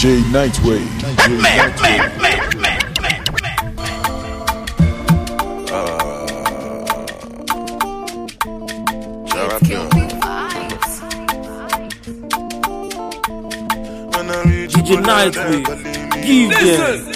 DJ Nightwave. DJ Nightwave, give them.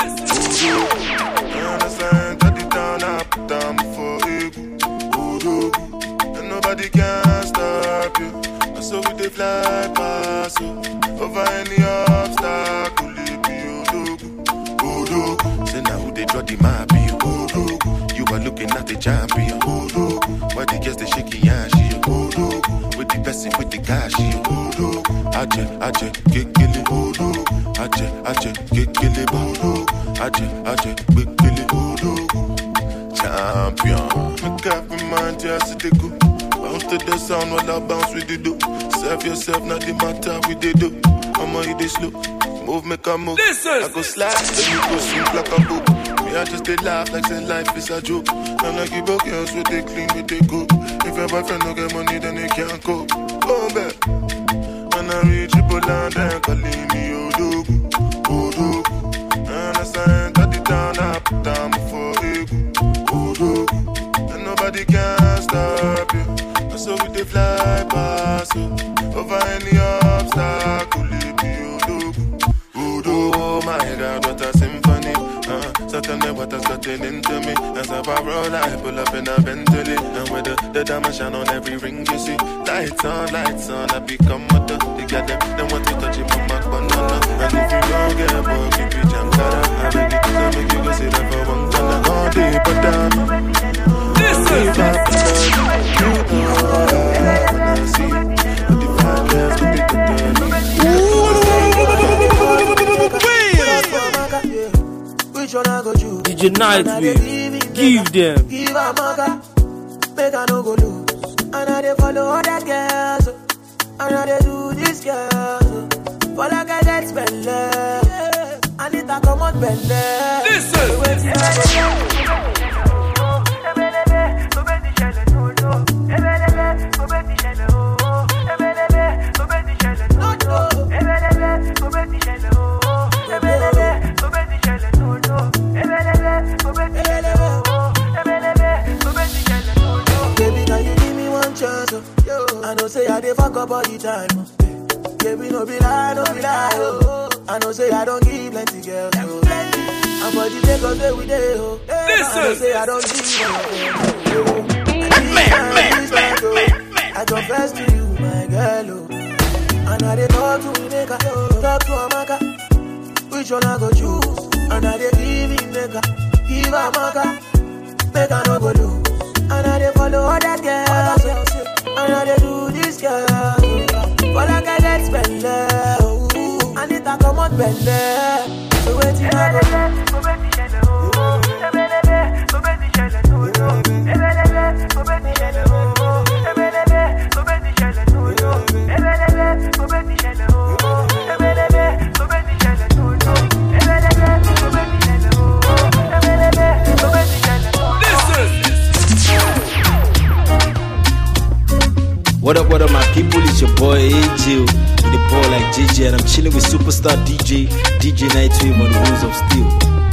And nobody can stop you. And so we dey fly past you. Over any obstacle, it be Odogu. Say now who they draw the map, be Odogu. You are looking at the champion, Odogu. Why the girls they shaking yash, Odogu. With the person with the cash, Odogu. Aje, kekele, Odogu. Aje, kekele, Odogu. Aje, kekele, Odogu. Champion. Make up my mind, just to go. Bounce to the sound while I bounce with the do. Serve yourself, not the matter with the do. I'ma hit this slow. Move, make a move. I go slide, then you go sink like a book. Me, I just they laugh like say life is a joke. And like you broke girls with they clean with they cook. If your boyfriend don't get money, then they can't cope. Go back. When I reach Triple-land, then calling me Odogu, Odogu. And I sign got the town up, down before Egu, Odogu. And nobody can stop you. And so we they fly past you. Over any obstacle, it be Odogu, Odogu. Oh my God, what a symphony. So tell me what has gotten into me. As a roll, I pull up in a Bentley. And with the diamond shine on every ring you see. Lights on, I become mother. They get them want to touch it from my banana. And if you don't get a ball, keep it jam cara. I beg you to make you go sit down for one corner. All day, but down. This is DJ Nightwave, give them. Give a maga, make a no go lose. And I they follow other girls, and I they do this girl. For like I get spend and it a come out bend. Baby, can you give me one chance? I know say I dey fuck up all the time. Baby, no be lie, I know say I don't give plenty girls. And for the day cause we day, I know say I don't give I confess to you, my girl, and I dey talk to Neka, talk to Amaka. Which one I go choose? And I dey give him Neka, give Amaka, make I no go lose. And I dey follow other girls, and I dey do this girl. For like I get spend and it a come out bend. So waiting I go do. What up, my people? It's your boy AJ with the ball like JJ, and I'm chilling with superstar DJ Nightwave on the Wheels of Steel.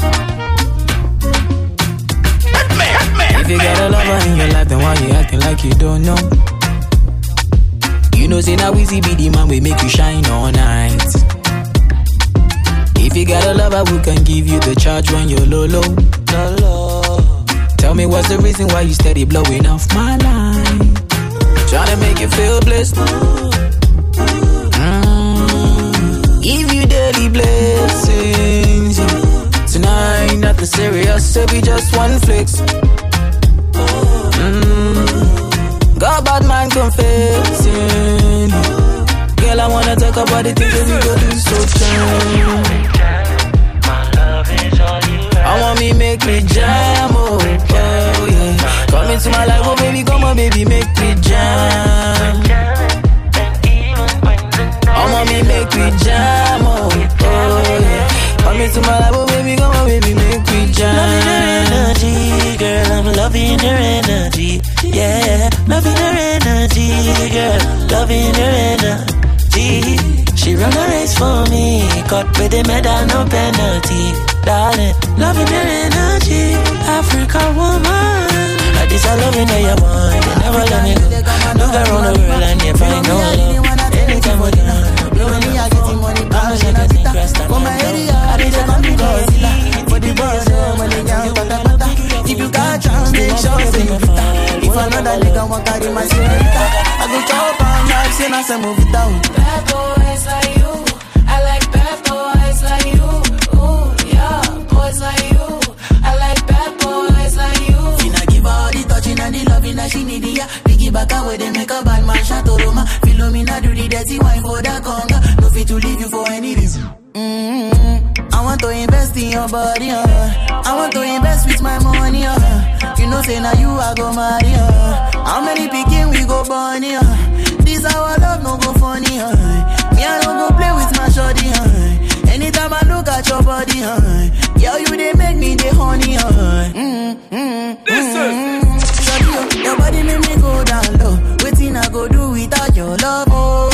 If you got a lover in your life, then why you acting like you don't know? You know, say now Weezy be the man we make you shine all night. If you got a lover who can give you the charge when you're low. Tell me what's the reason why you steady blowing off my line? Tryna make you feel blessed. Give you daily blessings. Tonight, nothing serious, so be just one flex. Got bad mind confessing. Girl, I wanna talk about the things that we go do so time. I want me make me jam, oh yeah. Come into my life, oh baby, come on baby, make me jam. I want me make me jam, oh yeah. Come into my life, oh baby, come on baby, make me jam. Loving her energy, girl, I'm loving her energy. Yeah, loving her energy, girl, loving her energy. She run a race for me, cut with the medal, no penalty. Darling, loving your energy, Africa woman. This I love in your mind, you never let me go. Look around the world and you find no love. Anytime we're done, blowing me, I get money, bounce like a thing, crest and my area, I did come to Godzilla. For the border, when they young, pata. If you got chance, make sure say you fit out. If another nigga want carry my senorita, I go chop on life, say I say move it down. Bad boys like you, I like bad boys like you. Ooh, yeah, boys like you, I like bad boys like you. All the touching and the loving that she need, yeah. Piggy back away, they make a bad man shot to Roma. Philomena do the dirty wine for the conga. No fit to leave you for any reason. I want to invest in your body, I want to invest with my money, You know, say now you I go marry, How many picking we go born, This our love no go funny, Me I don't go play with my shorty, Anytime I look at your body, Girl, you they make me the honey, Shorty, your body make me go down low. Waiting I go do without your love,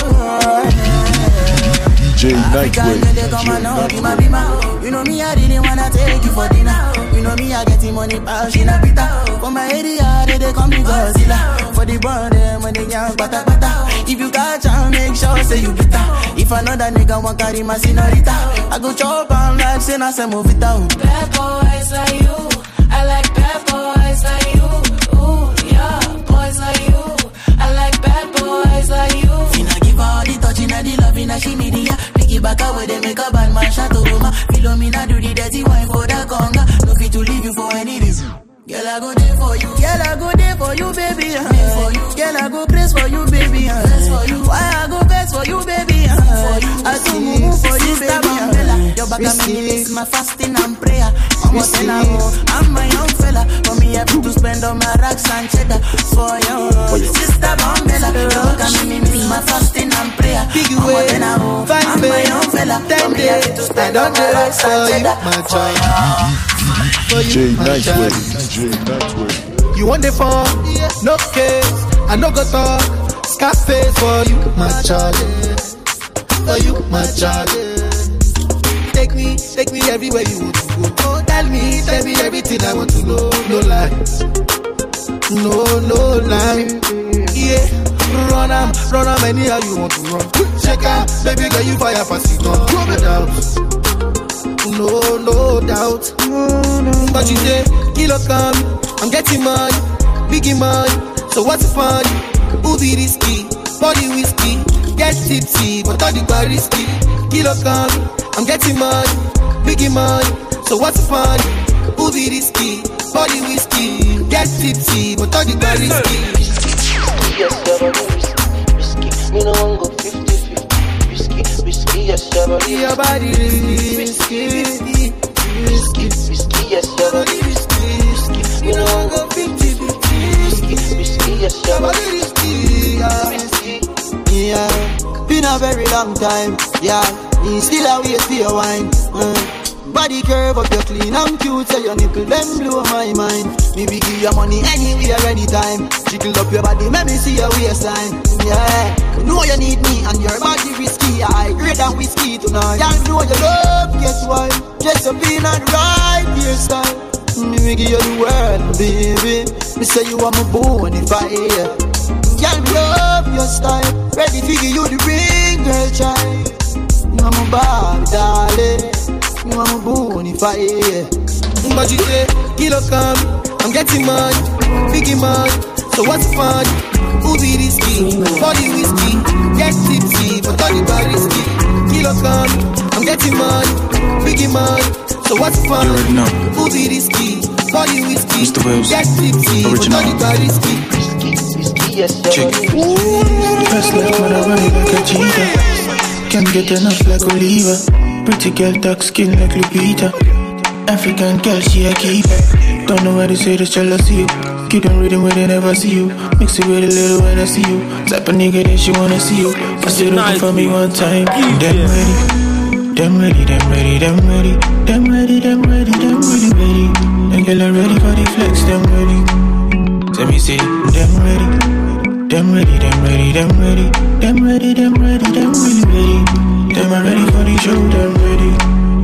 DJ Nightwave. You know me, I didn't wanna take you for dinner. You know me, I getting money, but she not bitter. For my area, they call me Godzilla. For the brand, when they young, pata. If you got chance, make sure say you bitter. If another nigga want carry my senorita, I go chop on life, say I say move it down. Bad boys like you, I like bad boys like you. Ooh, yeah, boys like you, I like bad boys like you. Finna give all the touching and the loving that she need, yeah. Picky back away, they make a bad man shot to Roma. Philomena do the dirty wine for the conga. No fit to leave you for any reason. Girl, I go there for you. Girl, I go there for you, baby. For you. Girl, I go crazy for you, baby. For you. Why I go best for you, baby? For you. I do move for you, baby. Your back of me is my fasting and prayer. I'm my young fella. For me, I have to spend on my racks and cheddar. For you, sister Bambella. Your back of me is my fasting and prayer. I'm my young fella. For me, I have to spend on my racks and cheddar. DJ Nightwave. You want the phone? No case. I no go talk. Scarface for you, my child. For you, my child. Take me everywhere you want to go. Oh, tell me everything I want to know. No lies, no lie. Yeah, run am anyhow you want to run. Check out, baby girl, you fire pass it on. No doubt. But you say, kilo come, I'm getting money, biggie money. So what's the fun? Who be risky? Body whiskey, get tipsy, but all the bar risky. Kilo come, I'm getting money, biggie money. So what's the fun? Who be risky? Body whiskey, get tipsy, but all the bar risky. Yes, risky. Me no one go 50-50. Risky, yes, your body risky. Risky, yes, your body risky. Me no one go 50-50. Risky, yes, your body risky. Yeah, been a very long time. Yeah, me still a wait for your wine. Body curve up, you're clean and cute, so your nipple them blow my mind. Me be give your money anywhere, anytime. Jiggle up your body, make me see your waistline. Yeah, you know you need me and your body risky. I great than whiskey tonight. Yeah, you know you love, guess why? Just up in and right hairstyle. Me give you the world, baby. Me say you are my bonfire. Girl, me love your style. Ready to give you the ring, girl, child. You are my Barbie, darling. You are my bonfire. But you say, kilo come, I'm getting money, biggie money. So what's the fun? Who be risky? Body whiskey, get tipsy, but all the bar risky. Kilo come, I'm getting money, biggie money. So what's the fun? Who be risky? Body whiskey, get tipsy, but all the bar risky. Check it. First like when I run it like a cheetah. Can't get enough like Oliva. Pretty girl, dark skin like Lupita. African girl, she a keeper. Don't know why they say this jealousy. Keep on reading where they never see you. Mix it with a little when I see you. Type of nigga that she wanna see you. First they looking for me one time. Them ready, them ready, them ready, them ready, them ready, them ready, them ready, ready. Them girl are ready for the flex, them ready. Let me see, them ready, Them ready, them ready, them ready. Them ready, them ready, them really ready. Them are ready for the show, them ready.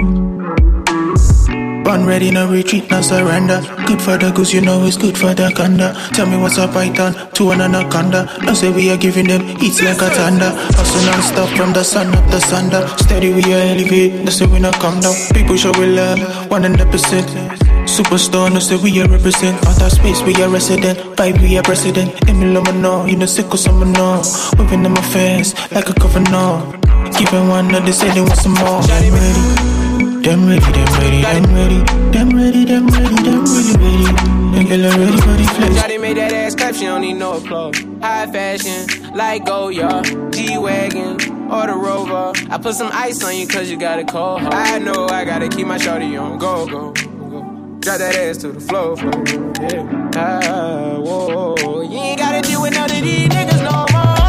Born ready, no retreat, no surrender. Good for the goose, you know it's good for the conda. Tell me what's a python to an anaconda. Don't say we are giving them eats like a thunder. Hustle non-stop from the sun up the sunder. Steady we are elevate, no say we not come down. People show we love, 100%. Superstar, no say we are represent. Outer space, we are resident. Vibe, we are president. Emil, no, you know, sick or some no. Whipping in my face like a governor. Keeping one, they say they want some more. Them ready, them ready, them ready, them ready. Them ready, them ready, them really ready. Them girl are ready for the flex. Shawty made that ass clap, she don't need no applause. High fashion, like Goya, G-Wagon, or the Rover. I put some ice on you cause you got it cold. I know I gotta keep my shawty on go. Drop that ass to the floor. Yeah. Whoa. You ain't gotta deal with none of these niggas no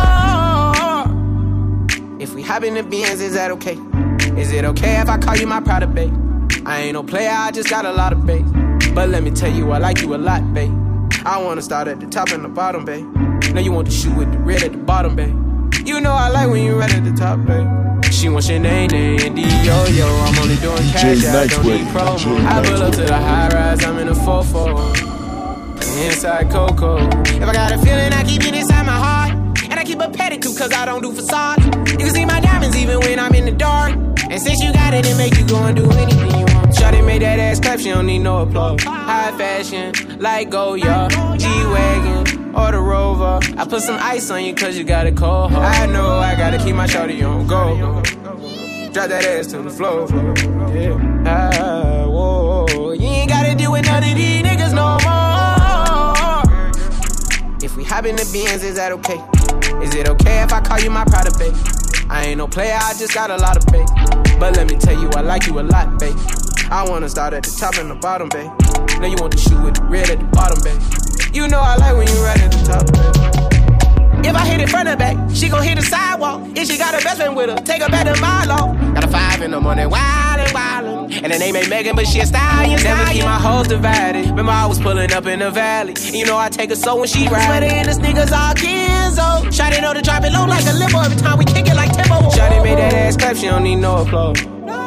more. If we hop in the Benz, is that okay? Is it okay if I call you my Prada babe? I ain't no player, I just got a lot of babe. But let me tell you, I like you a lot, babe. I wanna start at the top and the bottom, babe. Now you want to shoot with the red at the bottom, babe. You know I like when you red at the top, babe. She wants your name and D-Yo-Yo. I'm only doing cash out, don't need promo. I pull up to the high rise, I'm in a 4-4. Inside Coco. If I got a feeling, I keep it inside my heart. And I keep a pedicure cause I don't do facade. You can see my diamonds even when I'm in the dark. And since you got it, it make you go and do anything you want. Shawty made that ass clap, she don't need no applause. High fashion, like Goya, G-Wagon, or the Rover. I put some ice on you cause you got it cold. I know I gotta keep my shawty on go. Drop that ass to the floor. Yeah. Whoa. You ain't gotta deal with none of these niggas no more. If we hop in the Benz, is that okay? Is it okay if I call you my Prada babe? I ain't no player, I just got a lot of babe. But let me tell you, I like you a lot, babe. I wanna start at the top and the bottom, babe. Now you want to shoot with the red at the bottom, babe. You know I like when you right at the top, babe. If I hit it front and back, she gon' hit the sidewalk. If she got her best friend with her, take her back to Milo. Got a 5 in the morning, wildin'. And the name ain't Megan, but she a stallion. Never keep my hoes divided. Remember I was pulling up in the valley. You know I take her so when she ride. Sweater and the sneakers all Kenzo. Shawty know to drop it low like a limo. Every time we kick it like Timbo. Shawty made that ass clap, she don't need no applause.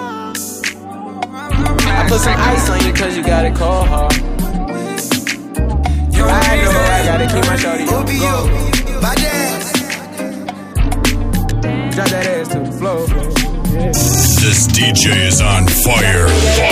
I put some ice on you cause you got it cold hard. I know I gotta keep my shawty on go. Drop that ass to the floor. Yeah. This DJ is on fire.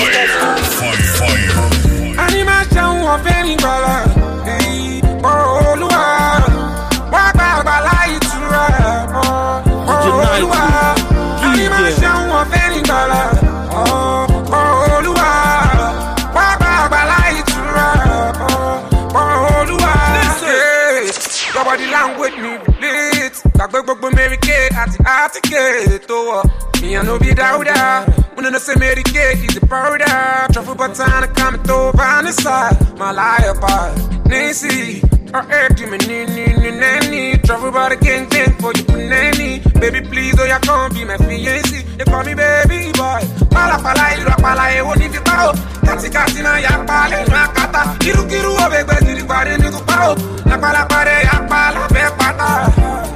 Animation of any color. Oh, Lua. Wabala Itura. Oh, Lua. Animation of any color. Oh, Lua. Wabala Itura. Oh, Lua. Your body language me relate. Like Bobo Mary Kate at the Articate. Me and no be Dauda. When I say Mary Kate, he's a powder. Truffle button, come to over the side. My liar, part. Nancy. Or Eddie, me nanny. Truffle by the gang for you, nanny. Baby, please, oh, you can't be my fiancé. They call me baby boy. Pala, I won't need you power. Kati, na ya pale, na kata. Kiru, obegbe, diri, pare, niku pao. La pala, pare, ya pala, be pata.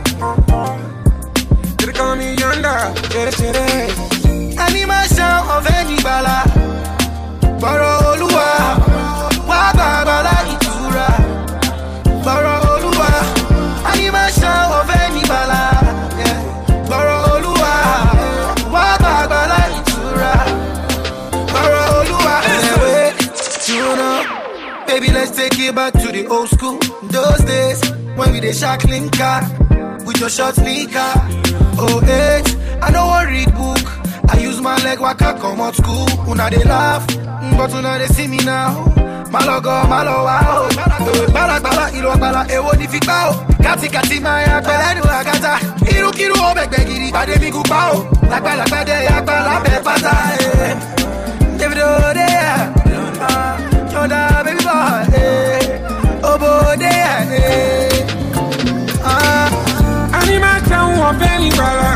They call me yonder, chere. Animation of any bala. Baro Olua. Wabala Itura. Baro Olua. Animation of any bala. Baro Olua. Wabala Itura. Baro Olua. You know, baby, let's take it back to the old school. Those days when we did shackling car with your short sneaker. Oh, hey, I don't want read book. I use my leg waka come out school. Una they laugh, but una they see me now. Malogo, malo, wow. Bala, ilo, bala, ewo ni fikao. Kati, maya, bala, no agata. Kiru, obek, giri, bade mi gupao. Lakba, de, yakba, be pata. David Odea, Yoda, baby boy. Obo, de, Animation of any color.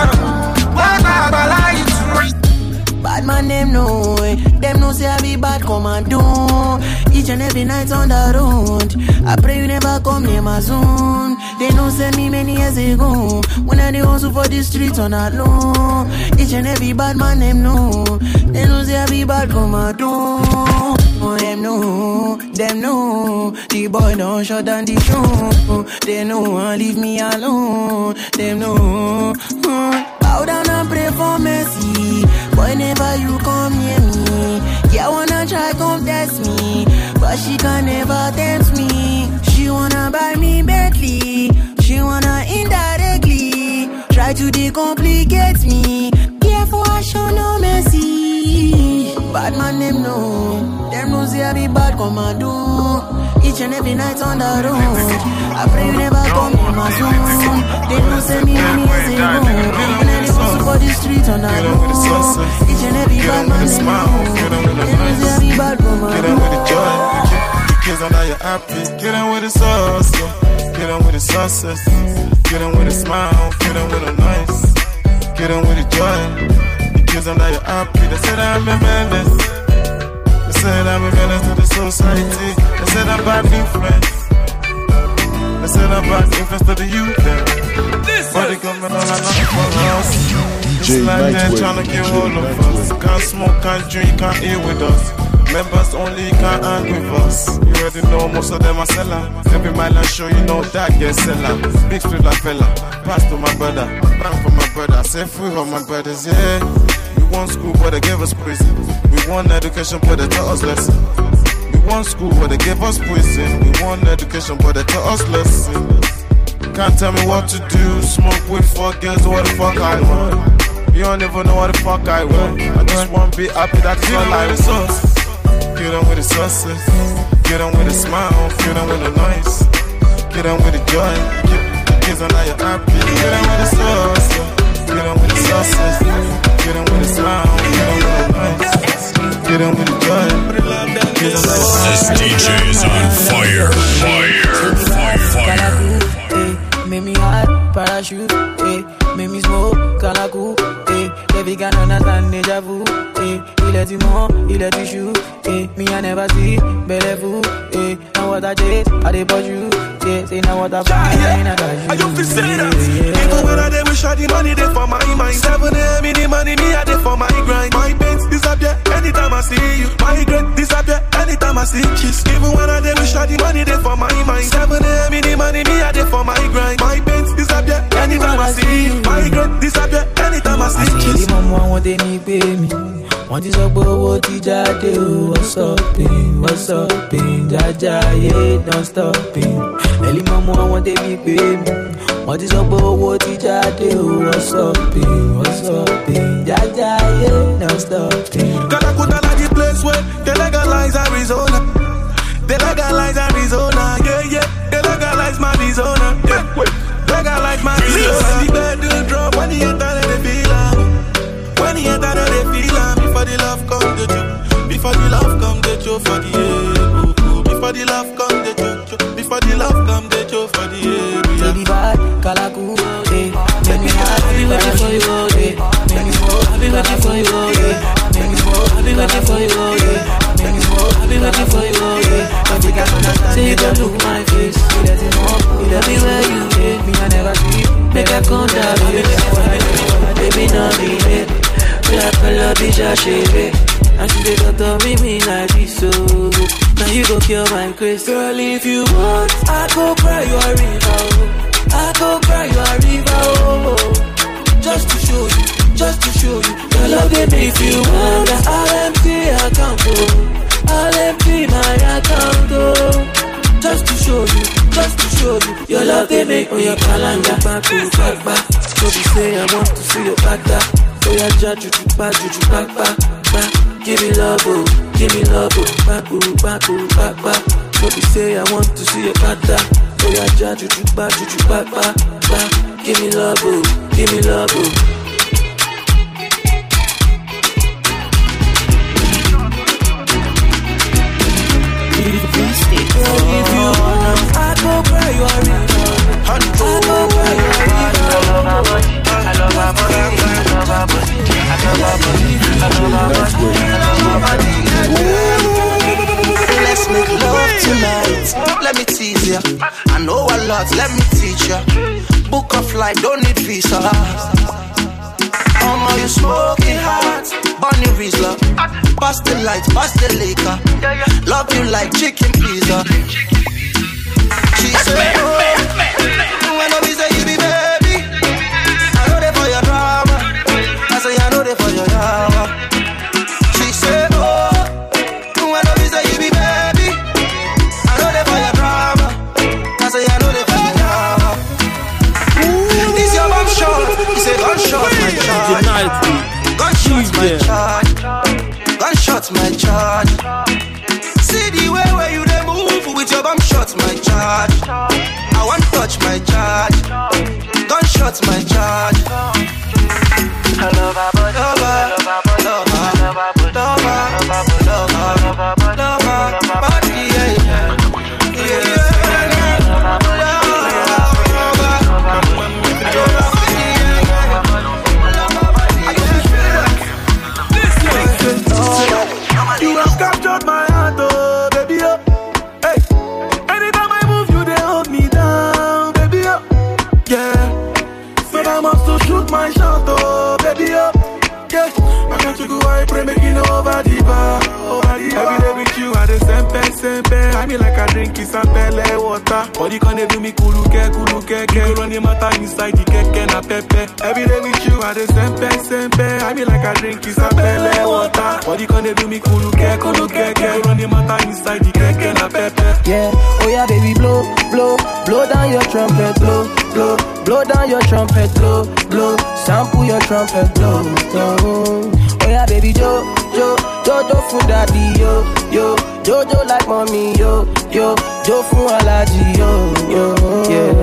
Bad man them know, say I be bad commando. Each and every night on the road. I pray you never come near my zone. They don't send me many years ago. When I dey hustle for the streets on that low. Each and every bad man them know. They don't say every bad commando. Oh, them know. The boy don't shut down the show. They know, leave me alone. Them know. Bow down and pray for mercy. Whenever you come near me, yeah, wanna try come test me, but she can never tempt me. She wanna buy me Bentley. She wanna indirectly try to decomplicate me. Careful, I show no mercy. Bad man, them know say I be bad commando. Each and every night on the road. I pray you never come in my zone. They don't send me many years ago. When I go for the streets on the road. Each and every bad man, them know. They don't say I be bad commando. Get on with the joy. The kids on now you're happy. Get on with the sauce. Get on with the success. Get on with a smile. Get on with a nice. Get on with the joy. The kids on now you're happy. They said I'm a menace. They said I'm a menace to the society. They said I'm bad influence. They said I'm bad influence to the youth. But they coming on and on for us. It's like they're trying to get hold of us. Can't smoke, can't drink, can't eat with us. Members only can't hang with us. You already know most of them are seller. Every mile I show you know that get seller. Big street like fella. Pass to my brother. Bang for my brother. Say free of my brothers, yeah. We want school but they gave us prison. We want education but they taught us lesson. We want school but they gave us prison. We want education but they taught us lesson. Can't tell me what to do. Smoke with 4 girls, what the fuck I want. You don't even know what the fuck I want. I just want to be happy, that's all I want. Get on with the success. Get on with a smile. Get on with the noise. Get on with the joy. The kids are now you're happy. Get on with the sauce. Get on with the success. Get on with the smile. Get on with the noise. Get on with the joy. This DJ is on fire. Fire. Make me hot, parachute, make me smoke, canakou, baby can understand deja vu, il est du monde, il est du chou, me I never see, bellevue, now what I chase, I dey push you, say now what I find, I got you. I don't feel say that, even when I dey wish I the money dey for my mind, 7 AM the money me I dey for my grind, my pains disappear anytime I see you, my regret disappear anytime I see kiss, even when I dey wish I the money dey for my mind, 7 AM the money me I dey for my grind. My pains disappear anytime I see you. My regret disappear anytime I see you. The mama want they need pay me. Want this up, what did I do? What's up, Jaja, yeah, don't stop it. Early mama want they need pay me. Want this up, what did I do? What's up, Jaja, yeah, don't stop it. Calacuta like the place where they legalize Arizona. They legalize Arizona, yeah. They legalize Arizona, yeah. Legalize Arizona. The bed do drop when he enter they feel am. When he enter they feel am. Before the love come the you. Before the love come the you for the air. Before the love come the you. Before the love come the you for the air. Say the bad, Calacu, make me hot, I be waiting for you, make me smoke, I be waiting for you, make me smoke, I be waiting for you, make me smoke, I be waiting for you, but you can't understand. Say you don't look my face, you let it know, you let me where you take me, I never see, make I come down, baby, not be it, black color, bitch, I shave it, and she dey got to me like this, so now you go cure my grace. Girl, if you want, I go cry you a river, I go cry you a river, just to show you, your love they make you want. I'll empty account, I'll empty my account, just to show you, your love they make me your calendar, back. So they say I want to see your bada, so ya judge you back. Give me love, back. So they say I want to see your bada, so ya judge you back. Give me love, give me love. If you want, I go cry you a river. I go cry you a river. I love my body. shots, let me teach ya. Book a flight, don't need visa. Mama, you smoking hot. Bunny Rizla. Pass the lights, pass the liquor. Love you like chicken pizza. She said, oh, when I say you be baby, I know they for your drama. I say I know they for your drama. She said, oh, when I say you be baby, I know they for your drama. I say I know they for your drama. This your bomb shot. He said gunshot my charge. Gunshots my charge. Gunshots my charge. See the way where you dey move with your bomb shots my charge. I want touch my charge. Gunshots my charge. I love her, love her, love her, love her, body, yeah. You have captured my heart, oh, baby, oh. Hey, anytime I move, you they hold me down, baby, oh. Yeah, so I must to shoot my shot, oh, baby, oh. Yeah, I got to go, I pray, making over the bar, over the bar. Every day with you, I the sempe. I mean like I drink is a pele water. Body can do me kuluke. You go run your matter inside the keke na pepe. Every day with you, I the sempe. I mean like I drink is a pele water. Body can do me kuluke. You go run your matter inside the keke na pepe. Yeah, oh yeah, baby, blow down your trumpet, blow down your trumpet, blow, sample your trumpet, blow. Oh yeah, baby, Jo for daddy, yo, Jojo like mommy, yo, Jo for allergy, yo, yeah.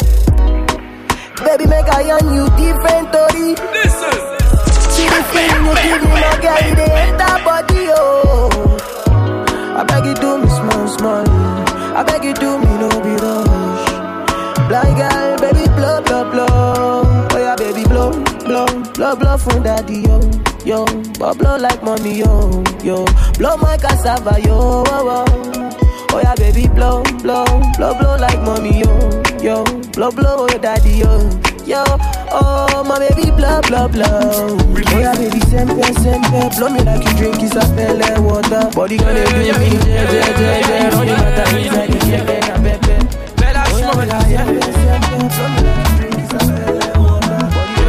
Baby, make I on you different, Tori. Listen. See the feeling you give me, my girl, they hit that body, yo. I beg you do me small. I beg you do me no be rush. Blind girl, baby, blow. Oh yeah, baby, blow from daddy, yo. But blow like mommy, yo. Blow my cassava, yo. Oh yeah, baby, blow like mommy, yo. Blow, oh daddy, yo. Oh my baby, blow. Oh yeah, baby, sempe. Blow me like you drink is a pele water. Body gonna do me, yeah. Run your matter inside the keke na pepe. Oh yeah, sempe. Blow me like you drink is a pele water.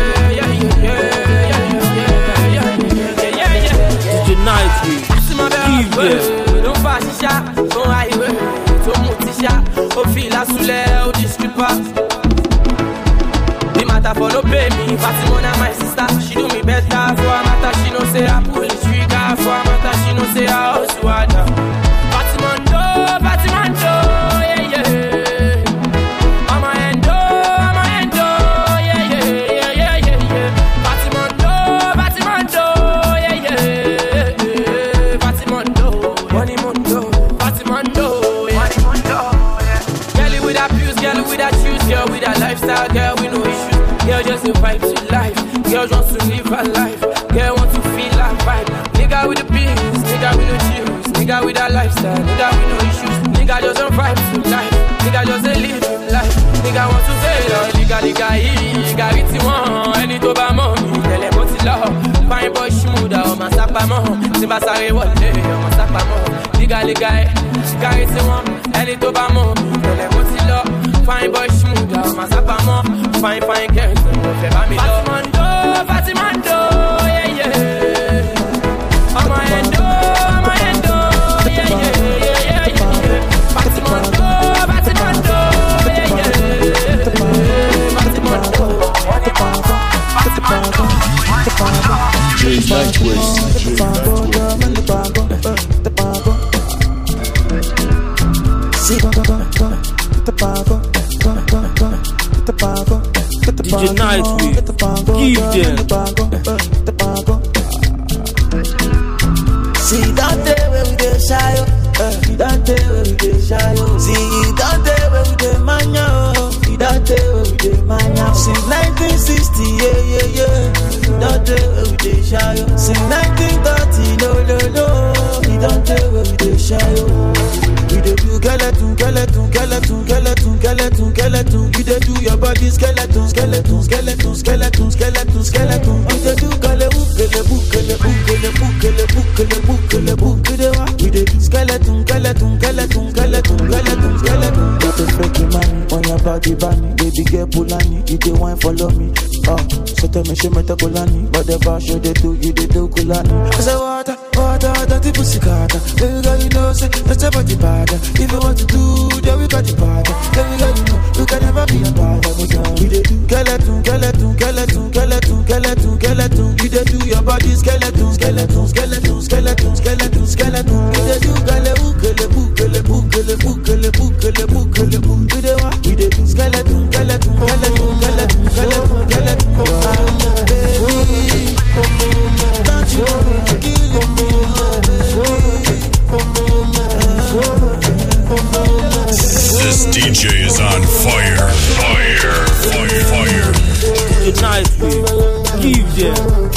Tonight we give them. Don't pass the shot, don't highway, don't multi-shot. Oh, feel a soule, oh, discreet pass. The matter for no pay me, Fatimona my sister, she do me better. For a matter, she no say I pull the trigger. For a matter, she no say I also water. Fatimando, yeah. I'ma endo, yeah. Fatimando, yeah. Fatimando, yeah. Girl with that views, girl with that shoes, girl with that lifestyle, girl with no issues. Girl just a vibe to life. Girl wants to live her life. Girl wants to feel her vibe. Nigga with the beans, nigga with no chills, nigga with that lifestyle, nigga with no issues. Nigga just a vibe to life. Nigga just a live life. Nigga want to say love. Nigga it's one. Any to buy money, tell him what's love. Fine boy shmuda, oh my sapa mo. Simba sare wale, oh my sapa mo. Nigga it's one. Any to buy money, tell him what's love. Fine boy shmuda, oh my sapa mo. Fine girl, so fẹ́ bá mi lọ. Fatimando, yeah. I'm a endo, yeah. Fatimando, yeah. DJ Nightwave, give them. See that day where we dey shy, that day where we dey shy. See that day where we dey mania, that day where we dey mania. Since 1960, yeah. That day where we dey shy. Since 1930, no. That day where we dey shy. We dey do skeleton. skeleton, skeleton, skeleton, skeleton, skeleton. We dey do kele bukele bukele bukele bukele bukele bukele bukele. We dey do skeleton, skeleton, skeleton, skeleton, skeleton, skeleton. Got the freaky money on your body, bunny. Baby girl Pulani, you dey wine follow me. So tell me she meta Kulani, but the bar show they do, you they do Kulani. I say water, water, dirty pussy carter. Baby girl, you know say that's your body bad. If you want to do, then we got the party. Baby girl, you know you can never be a bad. We dey do skeleton, skeleton, skeleton, skeleton, skeleton, skeleton. You dey do your body skeleton, skeleton, skeleton, skeleton, skeleton, skeleton. You dey do gale bukele bukele bukele bukele bukele bukele bukele. We dey do skeleton, skeleton, skeleton, skeleton, skeleton, skeleton. Baby, don't you kill me, This DJ is on fire, fire, fire, fire. Nicely, give them.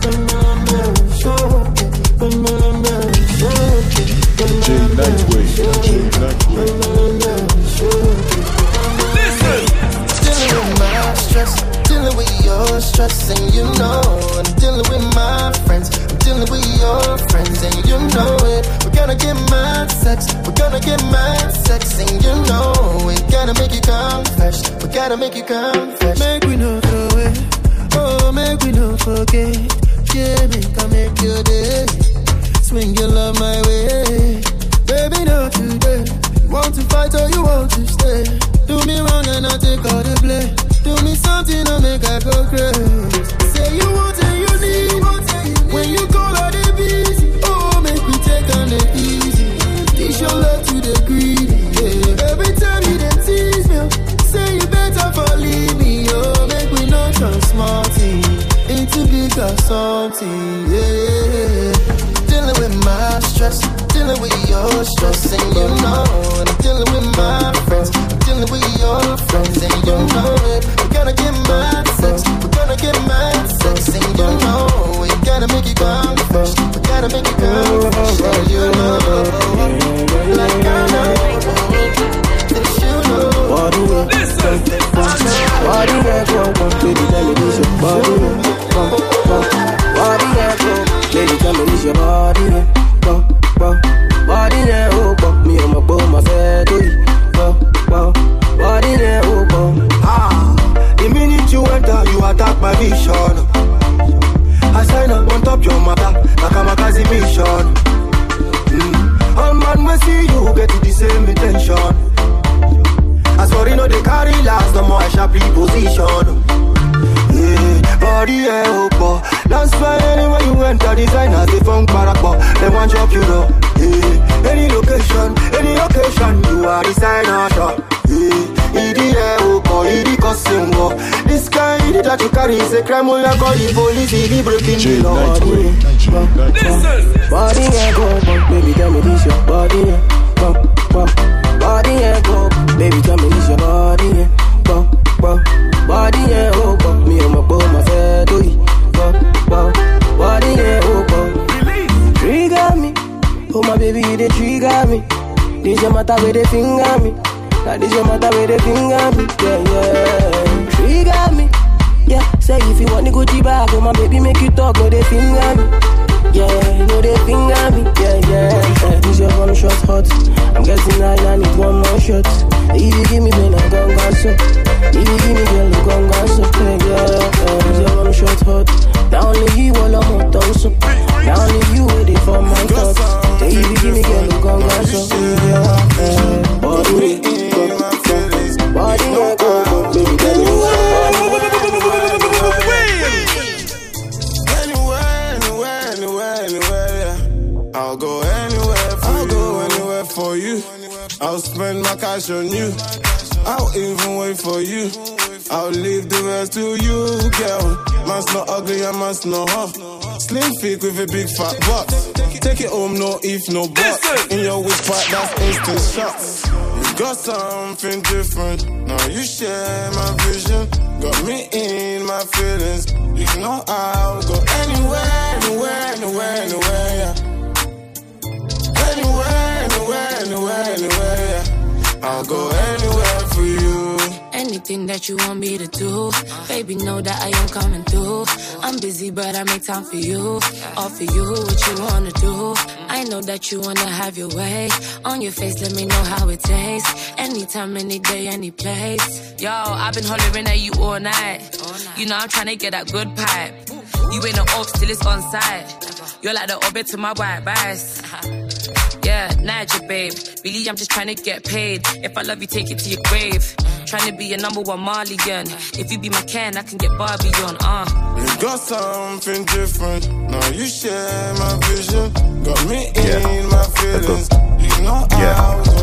DJ Nightway, DJ Nightway. Dealing with my stress, dealing with your stress, and you know I'm dealing with my friends, I'm dealing with your friends, and you know it. We're gonna get mad sex, we're gonna get mad sex, and you know we gotta make you come fresh, we gotta make you come fresh. Make we no throw it, oh make we no forget. Yeah, make your day, swing your love my way. Baby, not today. Want to fight or you want to stay? Do me wrong and I take all the blame. Do me something to make I go crazy. Say you want and you need. When you call all the busy, oh make me take on the easy. Teach your love to the greedy. Yeah. Every time you then tease me, say you better for leave me. Oh make we not turn small thing into bigger something. Yeah. Dealing with my stress, dealing with your stress, and you know I'm dealing with my friends, I'm dealing with your friends, and you know it. We gotta get mad sex, we gotta get mad sex, and you know we gotta make it come fresh, we gotta make it come fresh, and you know, like I know, that you know. Body way, body way, go, baby, tell me this your body way, body way, go, baby, tell me this your body way, body way, oh, me on my bone, my fat, body way, oh, the minute you enter, you attack my vision. I sign up on top your mother, like I'm a Kazi mission. All man will see you get to the same intention. As for you know they carry last, the more I sharp position. Yeah, body yeah, oh, that's why anywhere you enter, designers they funk parappa, they want drop you though. Yeah, any location, you are designer shop. Yeah, idiot, oh, idiot costume. This guy that you carry is a crime. We are calling the police, he breaking the law. Body yeah, go, baby, tell me this your body yeah, body yeah, go, baby, tell me this your body yeah, body yeah, oh, me on my bone, my fat, body yeah, oh, trigger me, oh my baby, you dey trigger me. This your matter where they finger me, now this your matter where they finger me, yeah, trigger me, yeah. Say if you want to go to back, oh my baby, make you talk, no they finger me. Yeah, no they finger me, yeah. This your one shot hot, I'm guessing I need one more shot. If you give me pain, I'm gon' go so. If you give me girl, I'm gon' go so. Yeah, this your one shot hot. Now only you all I'm on so. Now only you waiting for my thoughts. If you give me girl, I'm gon' go so. Yeah, body, go, baby, tell me what. I'll go anywhere for you. I'll spend my cash on you. I'll even wait for you. I'll leave the rest to you, girl. Man's not ugly, I must know her. Slim fit with a big fat butt. Take it home, no if, no but. In your whip part, that's instant shots. You got something different. Now you share my vision. Got me in my feelings. You know I'll go anywhere, yeah. Anywhere, yeah. I'll go anywhere for you. Any anything that you want me to do. Baby, know that I am coming through. I'm busy, but I make time for you. Offer you what you wanna do. I know that you wanna have your way. On your face, let me know how it tastes. Anytime, any day, any place. Yo, I've been hollering at you all night. You know I'm trying to get that good pipe. You ain't no ops till it's on site. You're like the orbit to my white rice. Yeah, Niger, babe. Really, I'm just trying to get paid. If I love you, take it to your grave. Trying to be a number one Malian. If you be my Ken, I can get Barbie on. You got something different. Now you share my vision. Got me in my feelings. You know I was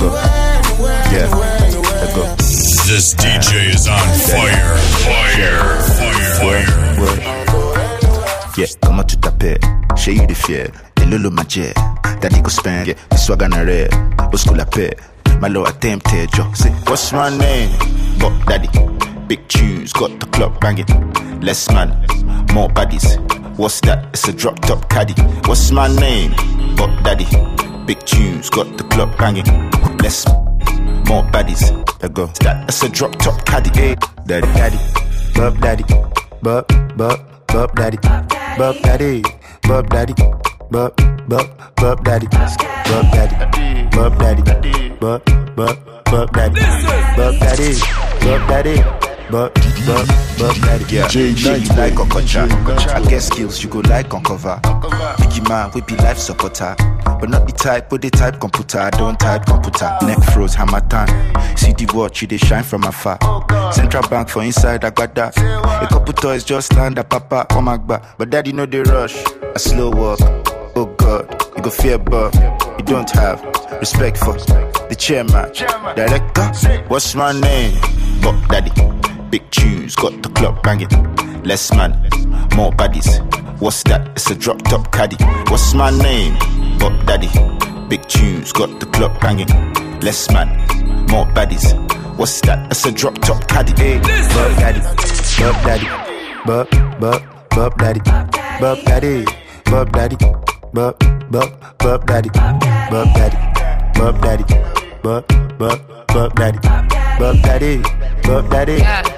anywhere. This DJ is on fire. Yeah, comment tu t'appelles? J'ai eu des fiers, des lolo magie. Daddy go spend, yeah, the swag on a red. What's cool la paix? My low attempted, yo. Say, what's my name? But daddy, big tunes, got the club banging. Less man, more baddies. What's that? It's a drop top caddy. What's my name? But daddy, big tunes, got the club banging. Less, more baddies. Let go. That's a drop top caddy. Hey, daddy, daddy, bub daddy, bub daddy, bub daddy, bub daddy, bub daddy, bub daddy, bub daddy, bub daddy, bub daddy, bub daddy. But daddy, yeah. You like Okocha. I get skills you go like on cover. Biggie man, we be life supporter. But not the type, but the type computer. I don't type computer. Neck froze, hammer time. See the watch, you they shine from afar. Central bank for inside, I got that. A couple toys just land a papa, oh my god. But daddy know they rush. A slow walk, oh god. You go fear, but you don't have respect for the chairman. Director, what's my name? But daddy. Big tunes, got the club banging. Less man, more baddies. What's that? It's a drop top caddy. What's my name? But daddy. Big tunes, got the club banging. Less man, more baddies. What's that? It's a drop top caddy. Hey, bub daddy, bub daddy, bub daddy, bub daddy, bub daddy, bub daddy, bub daddy, bub daddy, bub daddy, bub daddy, bub daddy,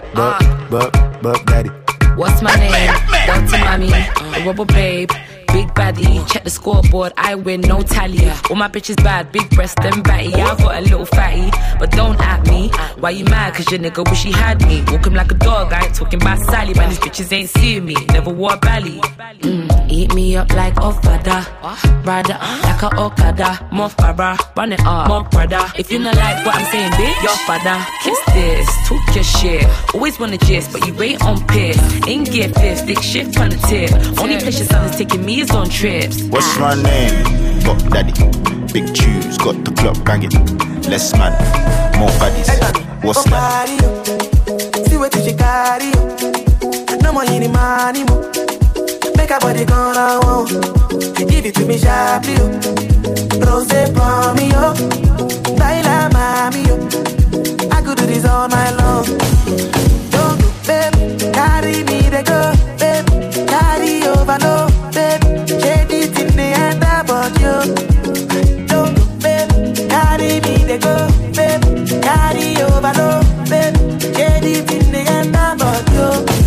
bub daddy. What's my name? Dirty mommy, a rubber babe, big baddie. Check the scoreboard, I win, no tally. All my bitches bad, big breast and batty. I got a little fatty, but don't at me. Why you mad? Cause your nigga wish he had me. Walk him like a dog, I ain't talking about Sally. Man, these bitches ain't seeing me, never wore a belly. Eat me up like Ofada, ride it like a Okada. More Farah, run it up, more brother. If you not like what I'm saying, bitch, your father. Kiss this, talk your shit. Always wanna gist, but you ain't on piss. Ain't get fifth, stick shift on the tip. Only place your son is taking me is on trips. What's my name? But daddy, big tunes, got the club banging. Less man, more baddies. What's that? See what you carry. No more any money more. Make a body gone on. Give it to me sharply. Rose for me, yo. Baila mami, yo. I could do this all night long. Don't go, babe. Carry me, they go, babe. Carry over, no, babe. Shade it in the end about you. Don't go, babe. Carry me, they go, babe. Carry over, no, babe. Shade it in the end about you.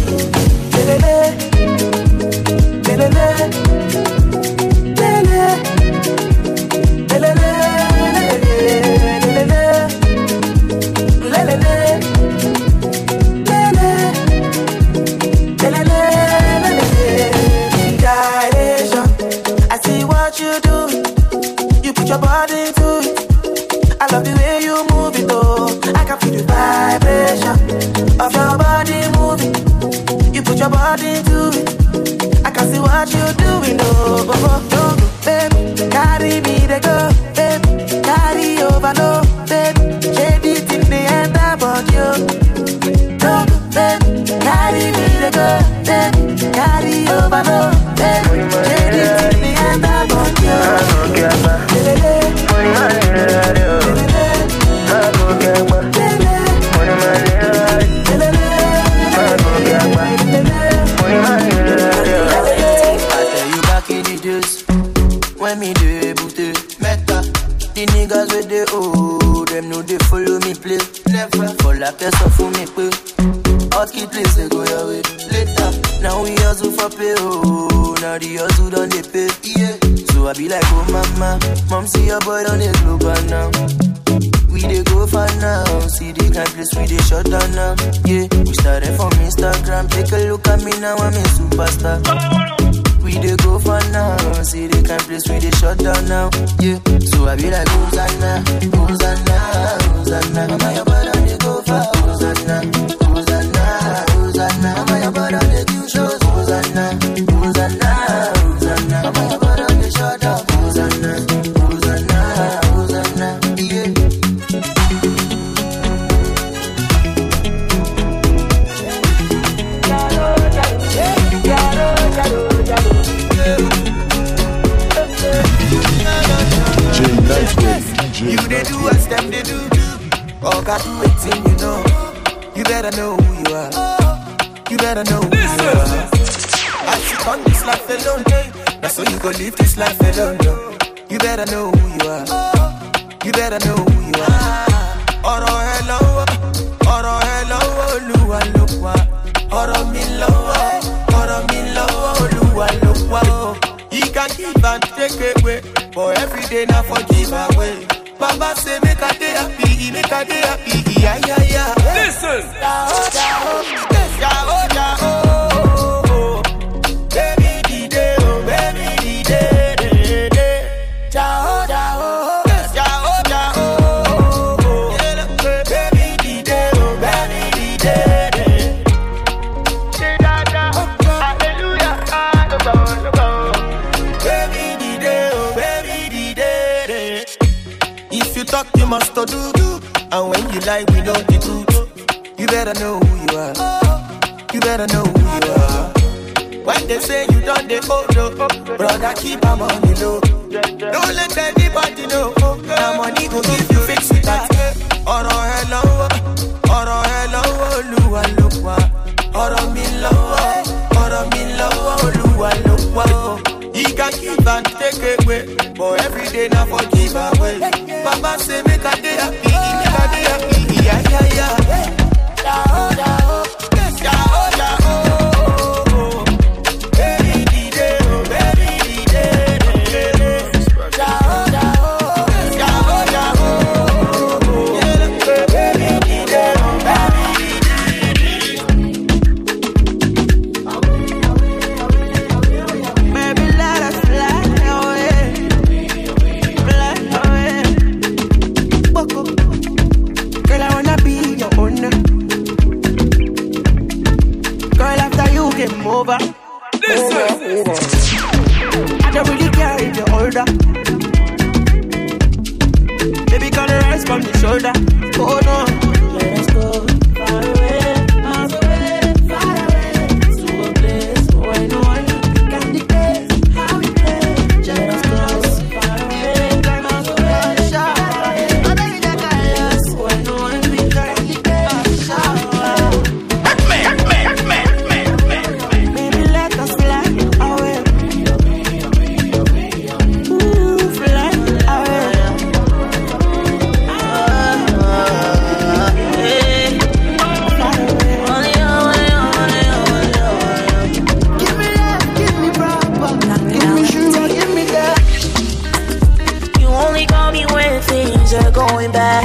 I see what you do. You put your body into it. I love the way you move it, oh. I can feel the vibration of your body moving. You put your body into it. I can see what you're doing, oh. Don't go, babe. Carry me, they go, babe. Carry over, no, babe. Shade it in the end about you. Don't go, babe. Carry me, they go, babe. Carry over, no, babe. Shade it in the end about you. When me do booty, meta. The niggas with the oh, them know they follow me play. Never fall like a for me market place, they go your way. Later, now we hustle for pay, oh. Now the hustle done they pay, yeah. So I be like, oh mama, mom see your boy on the global now. We dey go far now, see the kind place we dey shut down now. Yeah, we started from Instagram, take a look at me now, I'm a superstar. We dey go far now, see the kind place we dey shut down now. Yeah, so I be like, Hosanna, Hosanna, Hosanna. Mama, your brother dey go far, Hosanna, Hosanna, Hosanna. Mama, your brother dey do shows, Hosanna, Hosanna, Hosanna. Mama, your brother dey shut down, Hosanna, Hosanna, Hosanna. Yeah. You they do as them they do. Oh God, waiting, you know. You better know who you are. You better know who you are. I sit on this life alone. That's so you go live this life alone. You better know who you are. You better know who you are. Oro hello, Oluwa Lukwa. Oro mi lowo, Oluwa Lukwa. He can give and take away, but every day now for give away. Baba say make a day happy, yeah, yeah, yeah. Listen. Baby di day, oh, baby di day. Ciao, ciao. Baby di day, oh, baby di day. Hallelujah, baby di day, oh, baby di day. If you talk, you must do. And when you lie, we know the truth. You better know who you are. You better know who you are. When they say you done the photo, brother, keep our money low. Don't let anybody know. Now money go give you fix it that. Oro hello, Oluwa Lukwa. Oro mi lowo, Oluwa Lukwa. He can give and take away, but every day now for give away. Baba say make a day happy, yeah, yeah, yeah. Ciao, ciao, ciao, ciao. Baby di day, oh, baby di day. Ciao, ciao, ciao, ciao. Baby di day, oh, baby di day. Baby, let us fly away. Girl, I wanna be your owner. Girl, after you game over. Listen. I don't really care if you're older. Baby, gonna rise from the shoulder. Oh no, let us go far away, miles away, far away, to a place where no one can dictate how we play. Let us go far away, miles away, shower away. When no one can dictate, shower. Baby, let us fly away. Ooh, fly away. Give me love, give me proper, give me sugar, give me that. You only call me when things are going bad.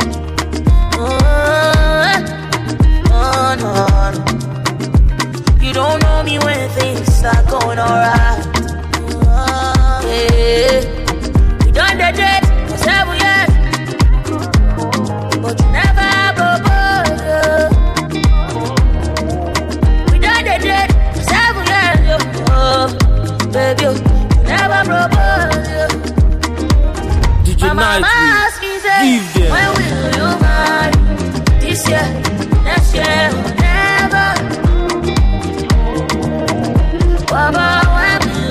No. You don't know me when things are going alright. Yeah. We done the date for 7 years, but you never proposed. We done the date for 7 years, baby, you never proposed. My mama asked me, when will you marry? This year, next year, never. Baba, when will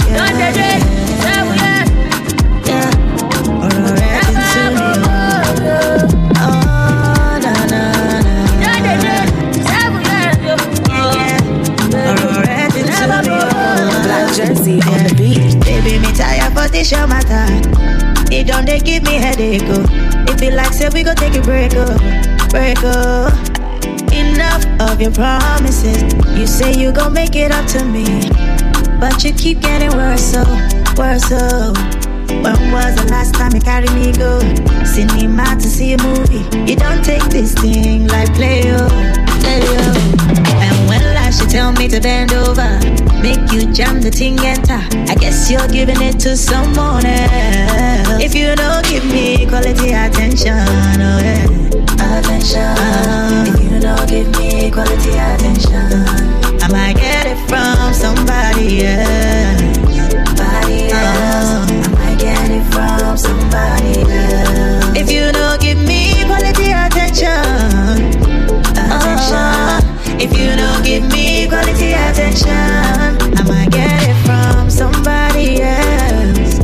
Don't they do? Yeah. Black jersey on the beat. Baby, me tired for this show matter. It don't they give me headache. Oh. If you like, say we go take a break. Oh. Enough of your promises. You say you gon' make it up to me, but you keep getting worse. When was the last time you carried me go cinema to see a movie? You don't take this thing like play. And when life should tell me to bend over, make you jam the thing enter, I guess you're giving it to someone else. If you don't give me quality attention, if you don't give me quality attention, I might get it from somebody else. I might get it from somebody else. If you don't give me quality attention. If you don't give me quality attention, I might get it from somebody else.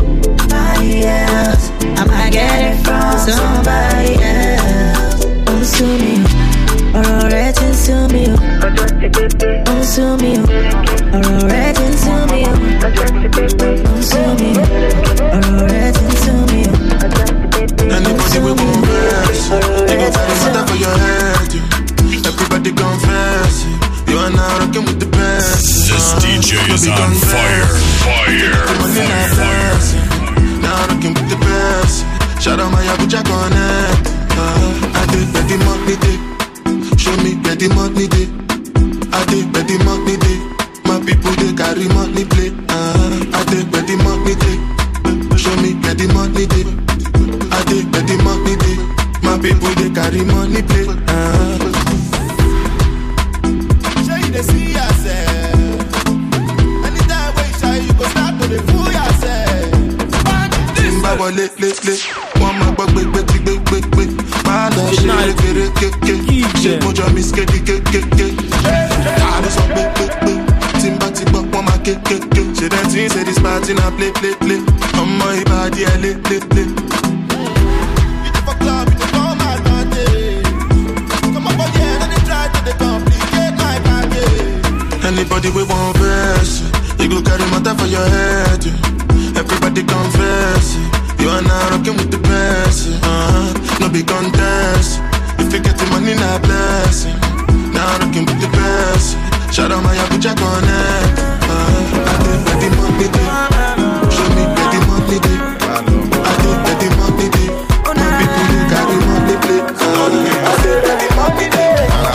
I might get it from somebody else. Unsumi, alright, unsumi, unsumi, alright, unsumi, unsumi, alright, unsumi. Anybody will confess, they gon' find a matter for your head. Everybody confess, you are now rocking with the best. This DJ is on fire. Now rocking with the best. Shout out my Abuja Connect. I did the money day. Show me where the money day. I did where the money day. My people they carry money play. I did where the money day. Show me where the money day. I did where the money day. My people they carry money play. They see yourself. Anytime when you shy, you go start to fool yourself. Zimbabwe, one more bug, big. My love, she she put your miss, get. I was up, big. Timba, one more get. She dancing, say this party now play. On my body, I lit. You for club, you for my party. Come up again, and they try to complicate my party. Anybody we want verse, you go carry matter for your head. Everybody confess, you are now rocking with the best. No big contest, if you get the money, not blessing. Now rocking with the best. Shout out my Abuja Connect. I did where the money day. Show me where the money day. I did where the money day. My people you carry money play. I did where the money day.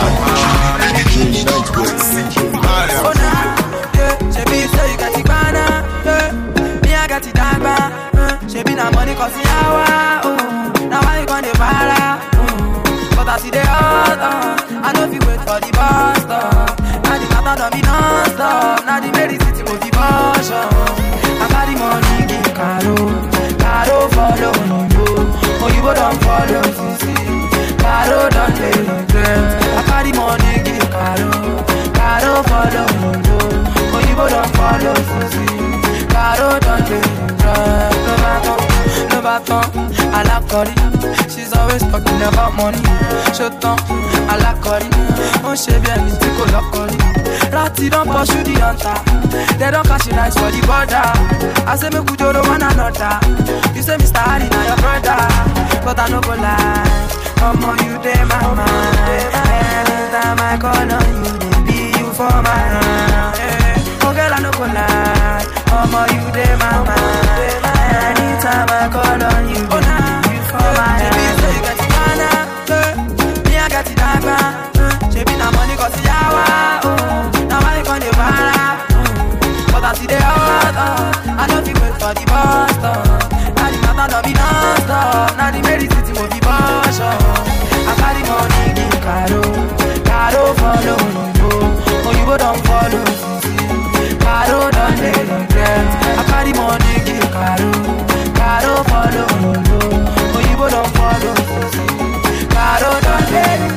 Money cause the hour, now why you gonna para? But I see the other, I know if you wait for the bus stop. Now the matter don't be non-stop. Now the medicine will be motion. I got the money, give Caro follow you don't follow Sisi. Caro don't pay them. I got the money, give Caro follow you don't follow Sisi. Caro don't pay them. I like Cory. She's always talking about money. Shut up, I like Cory. Oh, she be a mystical Cory. Ratty don't pursue the hunter. They don't cash it nice for the border. I say me could do one another. You say Mr. Harry now your brother, but I no go lie. Come on, you dey my mind. Anytime I call on you, they be you for my hand. Oh girl, I no go lie. Come on, you dey my mind. Anytime I call on you, you for my hand. You get it me I get it dagba. She be na money cause the hour. Now I gonna para. But I see the other. I don't feel wait for the bus stop. Now the matter don't be non-stop. Now the medicine will be motion. I got the money, give Caro follow you don't follow Sisi. Caro don't let them get. I got the money, give Caro follow you don't follow Sisi. Caro don't let them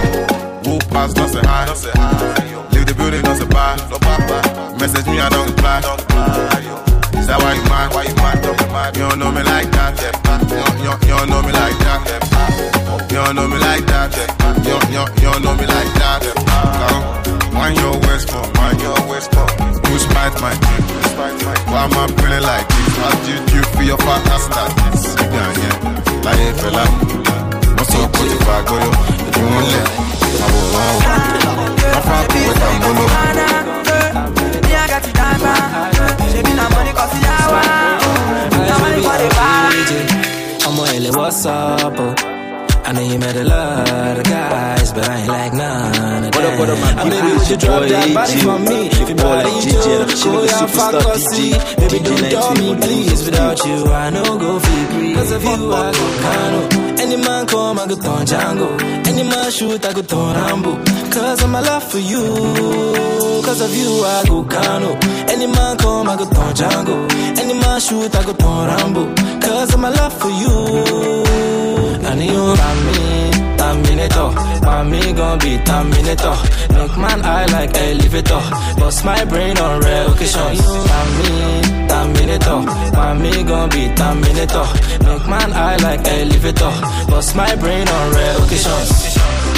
get. Walk past, don't say hi. Leave the building, don't say bye. Message me, I don't reply. mad? Is that why you mad? You don't know me like that. You don't know me like that. You don't know me like that. You don't know me like that. Mind your waist for, who spite my dick? Why am I feeling like this? How did you feel your fat ass like this? Yeah, like a fella. What's up with the bag, boy? You won't let I will run. I'm fucking with them, bolo. I got to die, man. She be na money, cause the hour. No money for the bar. I'm Willie, what's up, oh? I know you met a lot of guys, but I ain't like none of them. What up, my people? Maybe would you drop that body for me? If you boy like DJ, go ya fuck or see. Baby, don't tell me please. Without you, I know go feel free. Cause of you, I go cano. Any man come, I go turn Django. Any man shoot, I go turn Rambo. Cause of my love for you. Cause of you, I go cano. Any man come, I go turn Django. Any man shoot, I go turn Rambo. Cause of my love for you. And you Terminator, me gon' be Terminator. Look man, I like elevator. Bust my brain on rare occasions. Terminator, me gon' be Terminator. Look man, I like elevator. Bust my brain on rare occasions.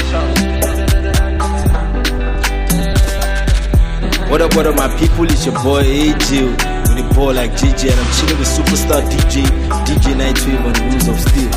What up, my people? It's your boy AJ with the ball like JJ, and I'm chilling with superstar DJ Nightwave on the Rules of Steel.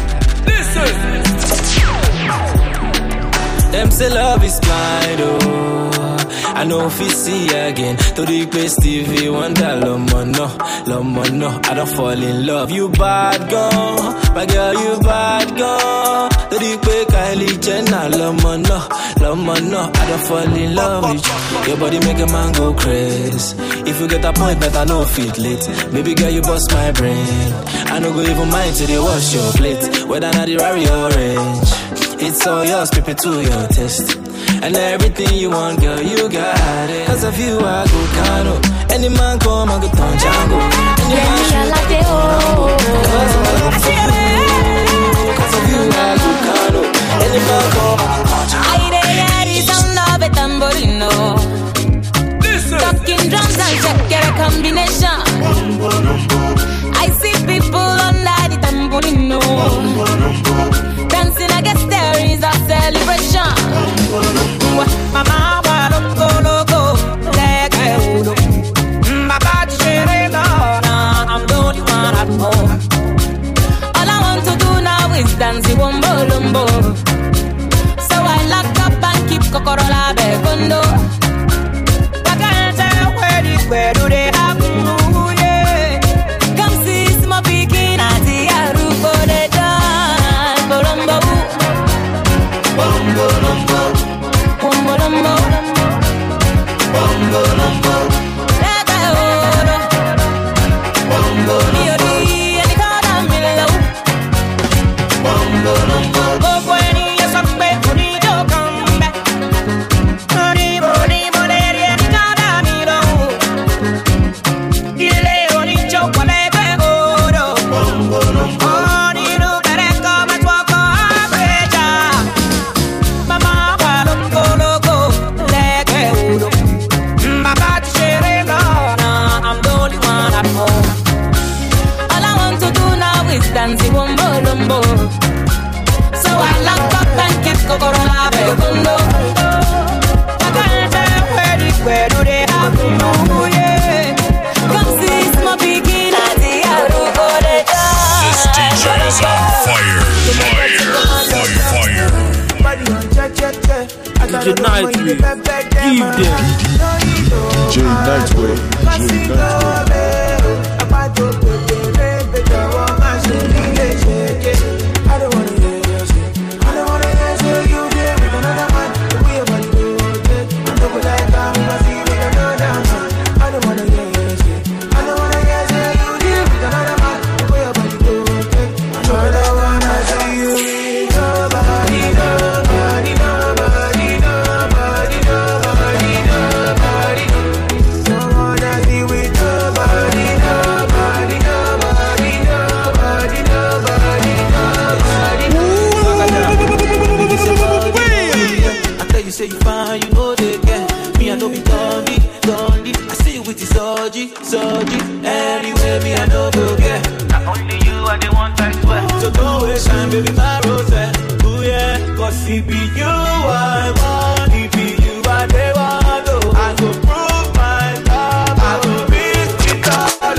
Them say love is blind, oh. I know if we see again. To the place TV, wonder, Lomono. I don't fall in love. You bad girl, my girl, you bad girl. To the place Kylie Jenner, Lomono. I don't fall in love with you. Your body make a man go crazy. If you get a point that I know fit late, baby girl, you bust my brain. I no go even mind till they wash your plate. Whether not the Rari orange. It's all yours, people to your test. And everything you want, girl, you got it. Cause of you, I go cano. Any man come, I go turn Django. Any man shoot, I go turn Rambo. Cause of my love for you. Cause of you, I go cano. Any man come, I go turn Django. I hear the sound of a tamborino. Talking drums and check, get a combination. I see people under the tamborino. Dancing, I guess there is a celebration. Mama, don't go loco, like I would. Baba, I'm the only one at home. All I want to do now is dance the wombo lumbo. So I lock up and keep Kokorola Begondo. I can't tell where do they happen? Yeah. Come see some picking at the Arupo de Dan Colombo. Bombo Lombo, Bombo Lombo, Bombo Lombo, Leta Oro, Bombo Lombo, and the Caramillo, Bombo Lombo, go when you suck back, Bonito come back, Bonito, and the Caramillo, Dile Bonito, Colebe Oro, Bombo Lombo. Dancing wombo lumbo. So I lock up and keep Kokorola Begondo. I can't tell where do they have to know, yeah. Come see my begin at the Arugo de Dan. This DJ is on fire. DJ Nightwave, give them. DJ Nightwave. I don't wanna hear you say, I don't wanna hear you there with another man. The way your body rotate, I don't like I'm gonna see with another man. I don't wanna hear you say, I don't wanna hear you there with another man. The way your body rotate, I don't wanna see you with nobody, nobody, nobody, nobody, nobody, nobody. Don't wanna see with nobody. body. Anyway, me I no go get. Not only you are the one I swear. So don't waste time, baby, my rose. Ooh yeah, cause it be you I want, it be you I they want. Oh, I go prove my love, I go be it all. I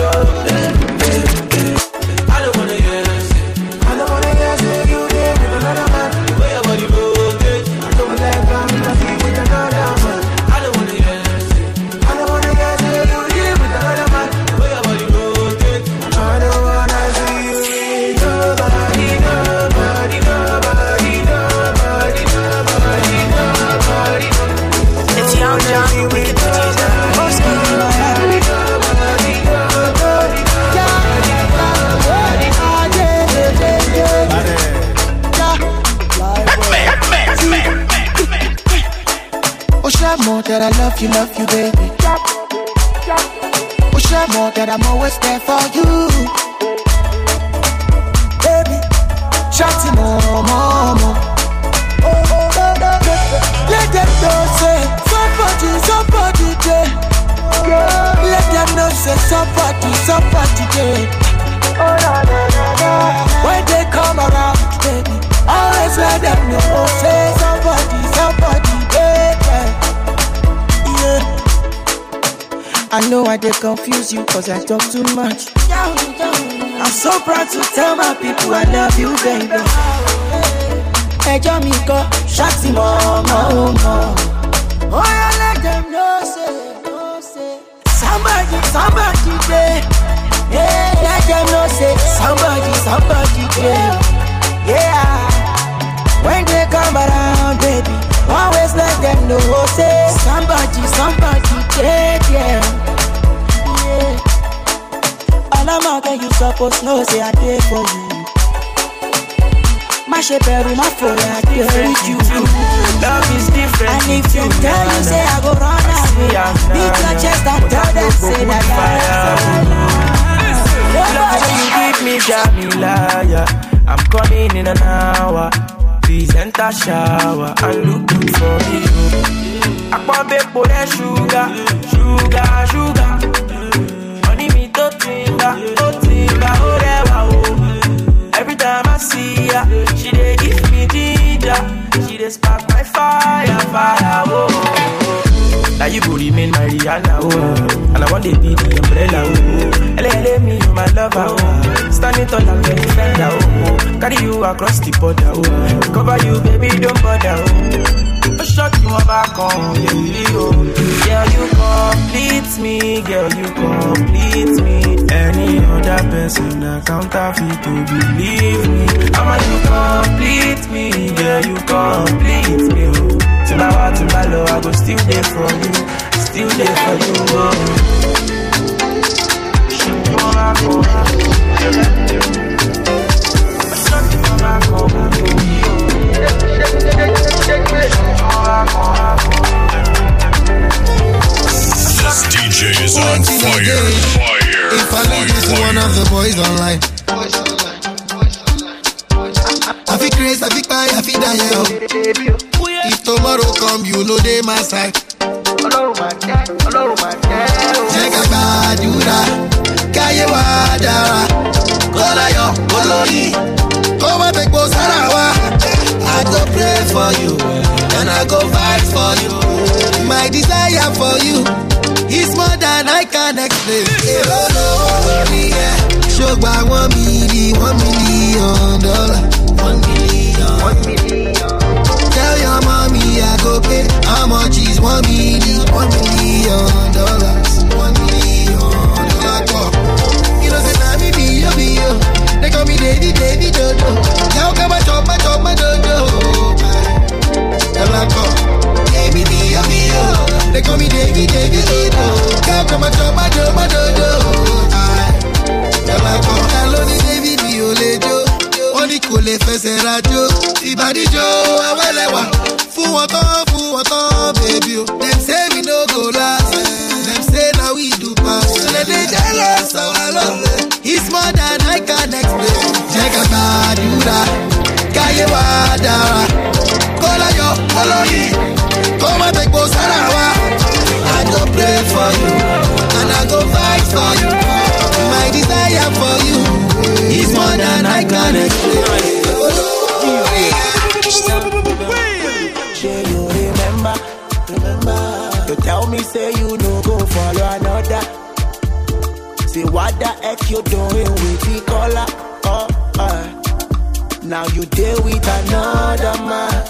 don't wanna hear it. I don't wanna hear it. You there with another man. Where your body rotate. I don't wanna let go, I see with another man. I don't wanna hear it. I don't wanna hear it. You there with another man. Where your body rotate. I don't wanna see you with nobody, nobody, nobody, nobody, nobody, nobody. It's Young John with the more that I love you, baby. Push up more that I'm always there for you, baby. Shouting more, more, more. Let them know say somebody there. Let them know say somebody there. When they come around, baby, always let them know say somebody there. I know I did confuse you cause I talk too much. I'm so proud to tell my people I love you, baby. Hey, Jamaica, shawty more. Oh, yeah, let them know, say somebody there. Yeah, let them know, say somebody there. Yeah, when they come around, baby, always let them know, say somebody there, yeah. All I'm out there, you supposed to know, say I did for you. My shepherd, my phone, I did for you. Love is different. And if you tell you, say I go run away, beat your chest and tell them, say that love you give me, Jamila, yeah. I'm coming in an hour. Please enter shower and look good for me. I want bake for that sugar. Money me to timba, oh rewa. Every time I see her, she dey give me ginger. She dey spark my fire, oh. Now you go remain my Rihanna, oh. And I want to be the umbrella, oh. Let me, my lover, oh. Standing tall and very defender, oh. Carry you across the border, oh. Cover you, baby, don't bother, oh. Shut you back on, yeah, you complete me, girl, you complete me. Any other person that counterfeit to believe me. You complete me, girl, you complete me. Timbawa, I go still there for you, still there for you. Shut you back on, shut you back on. This DJ is on fire. If I leave this to one of the boys online, I feel crazy, I feel cry, I feel die. If tomorrow come, you know they my side. Check a badura, kaye wadara, kola yo, kolori, koma pekbo sarawa. I go pray for you, and I go fight for you. My desire for you is more than I can explain. Show by $1 million, $1 million. Tell your mommy I go pay. How much is $1 million? $1 million. $1 million. You know say na me be yo. They call me Davy Dodo. Now come and chop my dodo. Baby be yo. They call me Davy Dodo. Now come and chop my dodo. Hello ni Davy bi olejo. Oni kò lè fẹsẹ̀ rajo. Ìbàdíjọ́ awẹ́lẹ́wà. Fún wọn tán, baby. Them say we no go last. Them say Say what the heck you doing with the color? Now you deal with another man.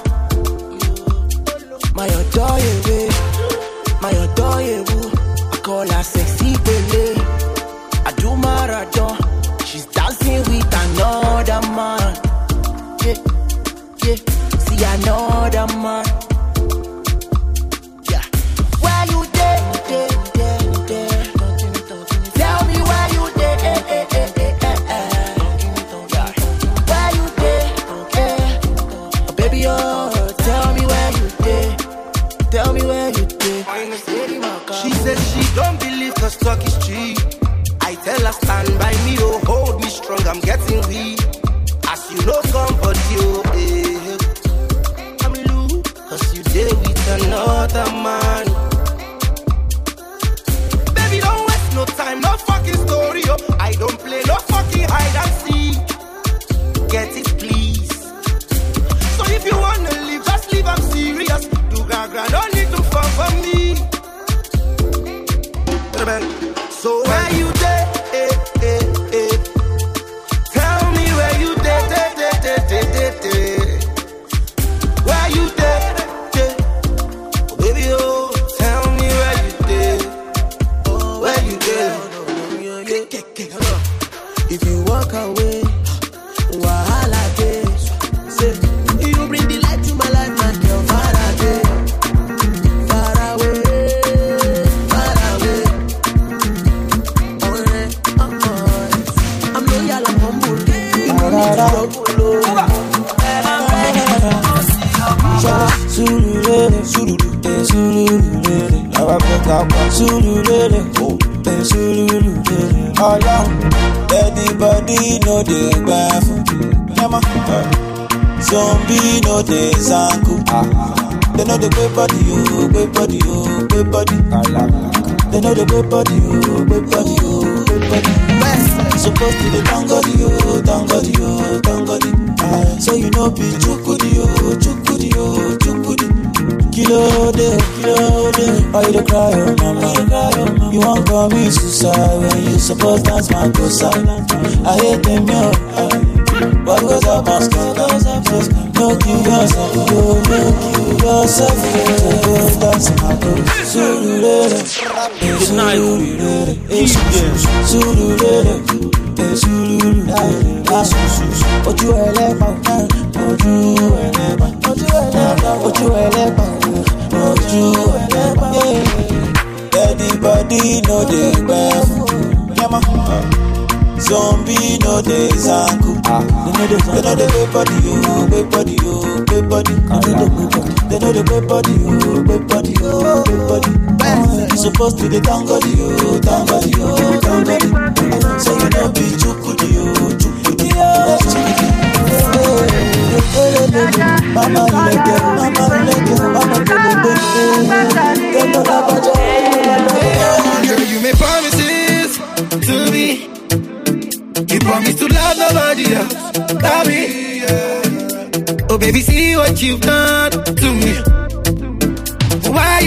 My adore my adore I call her sexy baby. I do marathon. She's dancing with another man. Yeah, see another man. Yeah, where you there? Tell me where you there? Where you there? Oh, baby, oh, tell me where you there. Tell me where you there. She said she don't believe 'cause talk is cheap. I tell her stand by me, oh, hold me strong, I'm getting weak. As you know, comfort you, I'm loose, 'cause you deal with another man. Baby, don't waste no time, no fucking story, oh. I don't play no fucking hide and seek. Get it, please. So if you wanna leave, just leave, I'm serious. Do gaga, don't need to fuck for me. So where you there? Tell me where you there? Where you there? Oh, baby, oh, tell me where you there? Oh, where you there? If you walk away, wahala day. Say you bring the light to my life, my girl, far away. Anybody know the zombie know the zanku. They know the great body, oh, great body, oh, great body. They know the great body, oh, great body, oh, great body. Supposed to the tangodi, oh, tangodi, oh, tangodi. So you know be chukudi, oh, chukudi, oh, chukudi. Kilo de, why you cry, oh mama? You won't call me suicide when you suppose dance my cosa. I hate them, yo. What goes up must go. No kill yourself, no kill yourself. Go dance my cosa. Surulere, surulere, surulere. Ojú ẹlẹ́pà, ojú ẹlẹ́pà. Anybody know the zombie know the zanku. They know the great body, oh, great body, oh, great body. They know the great body, oh, great body, oh, great body. You supposed to the tangodi, oh, tangodi, oh, tangodi. So you know be chukudi, oh, chukudi, oh, chukudi. Mama leke, girl, you made promises to me. You promised to love nobody else, love me. Oh baby, see what you've done to me. Why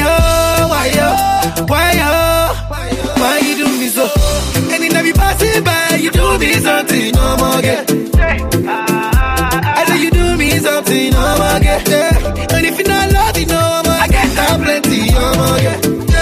you do me so? And in every passing by, you do me something, no more get. I know you do me something, no more get. And if you not love me, no more, I get that plenty, no more get.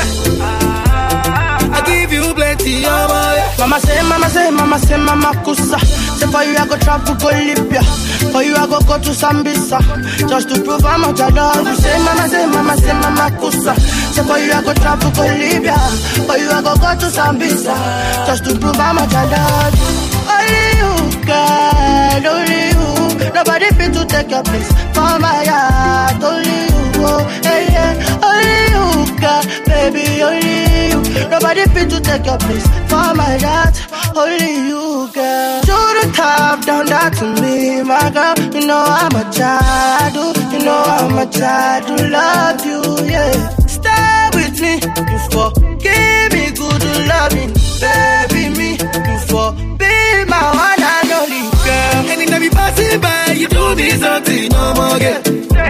I give you plenty, no more get. Mama say, mama kusa. Say for you I go travel, go Libya. For you I go to Sambisa. Just to prove how much I love you. Say, mama kusa. Say for you I go travel, go Libya. For you I go to Sambisa. Just to prove how much I love you. Only you, girl, only you. Nobody fit to take your place for my heart. Only you, oh, hey, yeah. Only you, girl, baby, only you. Nobody fit to take your place for my heart. Only you, girl. Should the top down that to me, my girl. You know I'm a child, you know I'm a child to love you, yeah. Stay with me, you for give me good loving, baby. Me, you for be my one and only girl. And in every passing by, you do me something, no more get.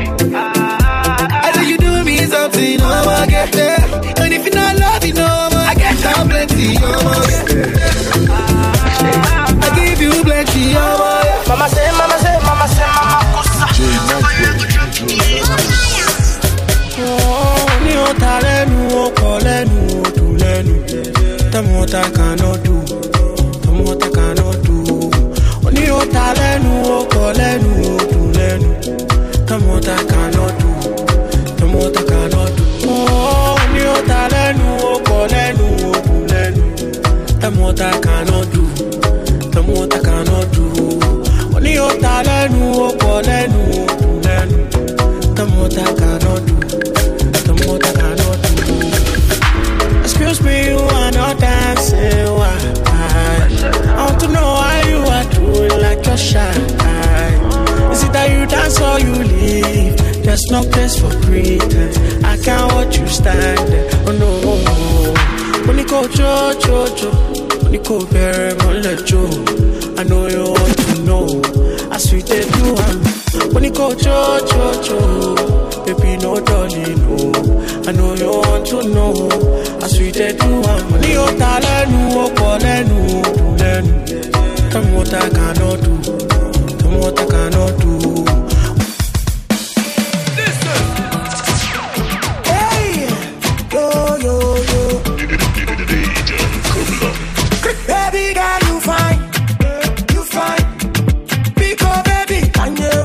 I know you do me something, no more get. And if you not love me, no more, I get that plenty, no more get. what I cannot do. Tell me what I cannot do. Excuse me, you are not dancing. Why? I want to know why you are doing like you're shy. Is it that you dance or you leave? There's no place for pretense. I can't watch you stand there. Oh no. When you go cho, when you go very much, I know you want to know. I sweet they do. When you go cho, baby no darling, no. I know you want to know. I sweet they do. Money o talenu o kolenu, lenu. Tell me what I cannot do. Tell me what I cannot do. Baby girl, you fine, you fine. Pico, baby, can you?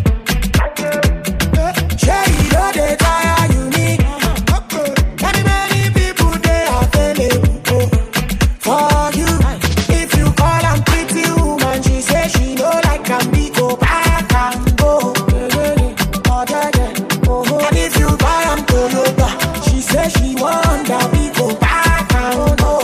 Share it all the time you need. Many people they are available for you. If you call and pretty woman, she say she know like I'm big go back and go. And if you buy am Toyota, she say she want that big go back and go.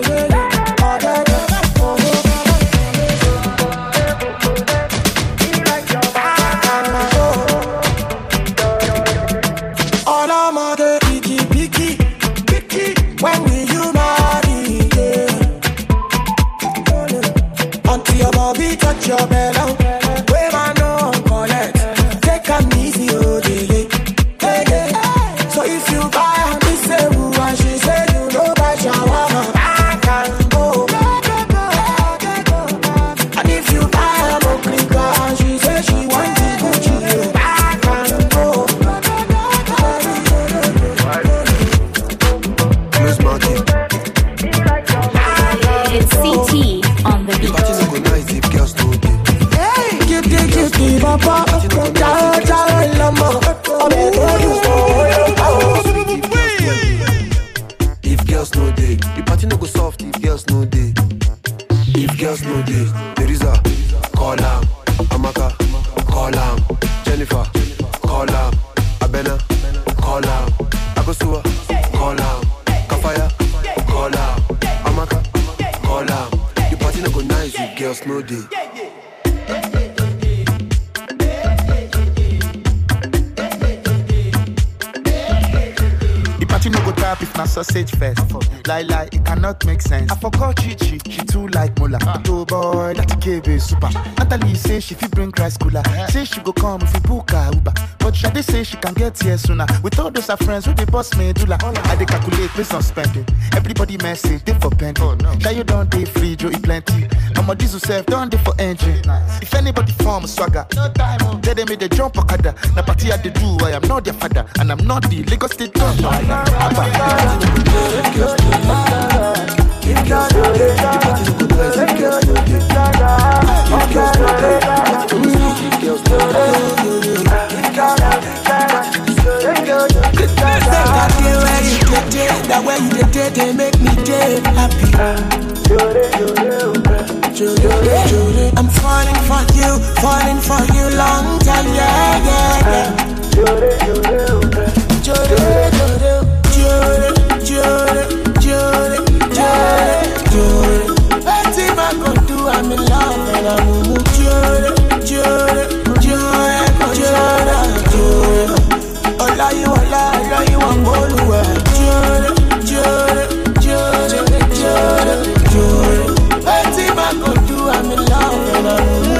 Your belly, where I know collect. Take an easy day. So if you buy a miss and she say you know that shawarma, I can go. And if you buy a mokrika and she say she want to Gucci, I can go. Miss Martin, it's CT on the beat. Papa, if girls no day, the party no go soft. If girls no day, if girls no day, Teresa, call am, Amaka, call am, Jennifer, call am, Abena, call am, Agosua, call am, Kafaya, call am, Amaka, call am. The party no go nice if girls no day. If not sausage first, lie, it cannot make sense. I forgot Chichi, she too like Mola. Oh boy, that KB super. Natalie say she fit bring rice cooler. Say she go come if we book her Uber. But Shade say she can get here sooner. With all those her friends with the boss medulla. I dey calculate based on spending. Everybody message, they for pending. Oh, no. Shall you don't dey free, Joe, eat plenty. I'm a diesel self, don't dey for engine. If anybody form swagger, no time. They made the jump okada. Na party I dey do, I am not their father. And I'm not the Lagos State governor. That way you did, they make me dead happy. I'm falling for you long time, yeah. Anything I go do, I'm in love and I'm All you, I'm all the anything I go do, I'm in love and I'm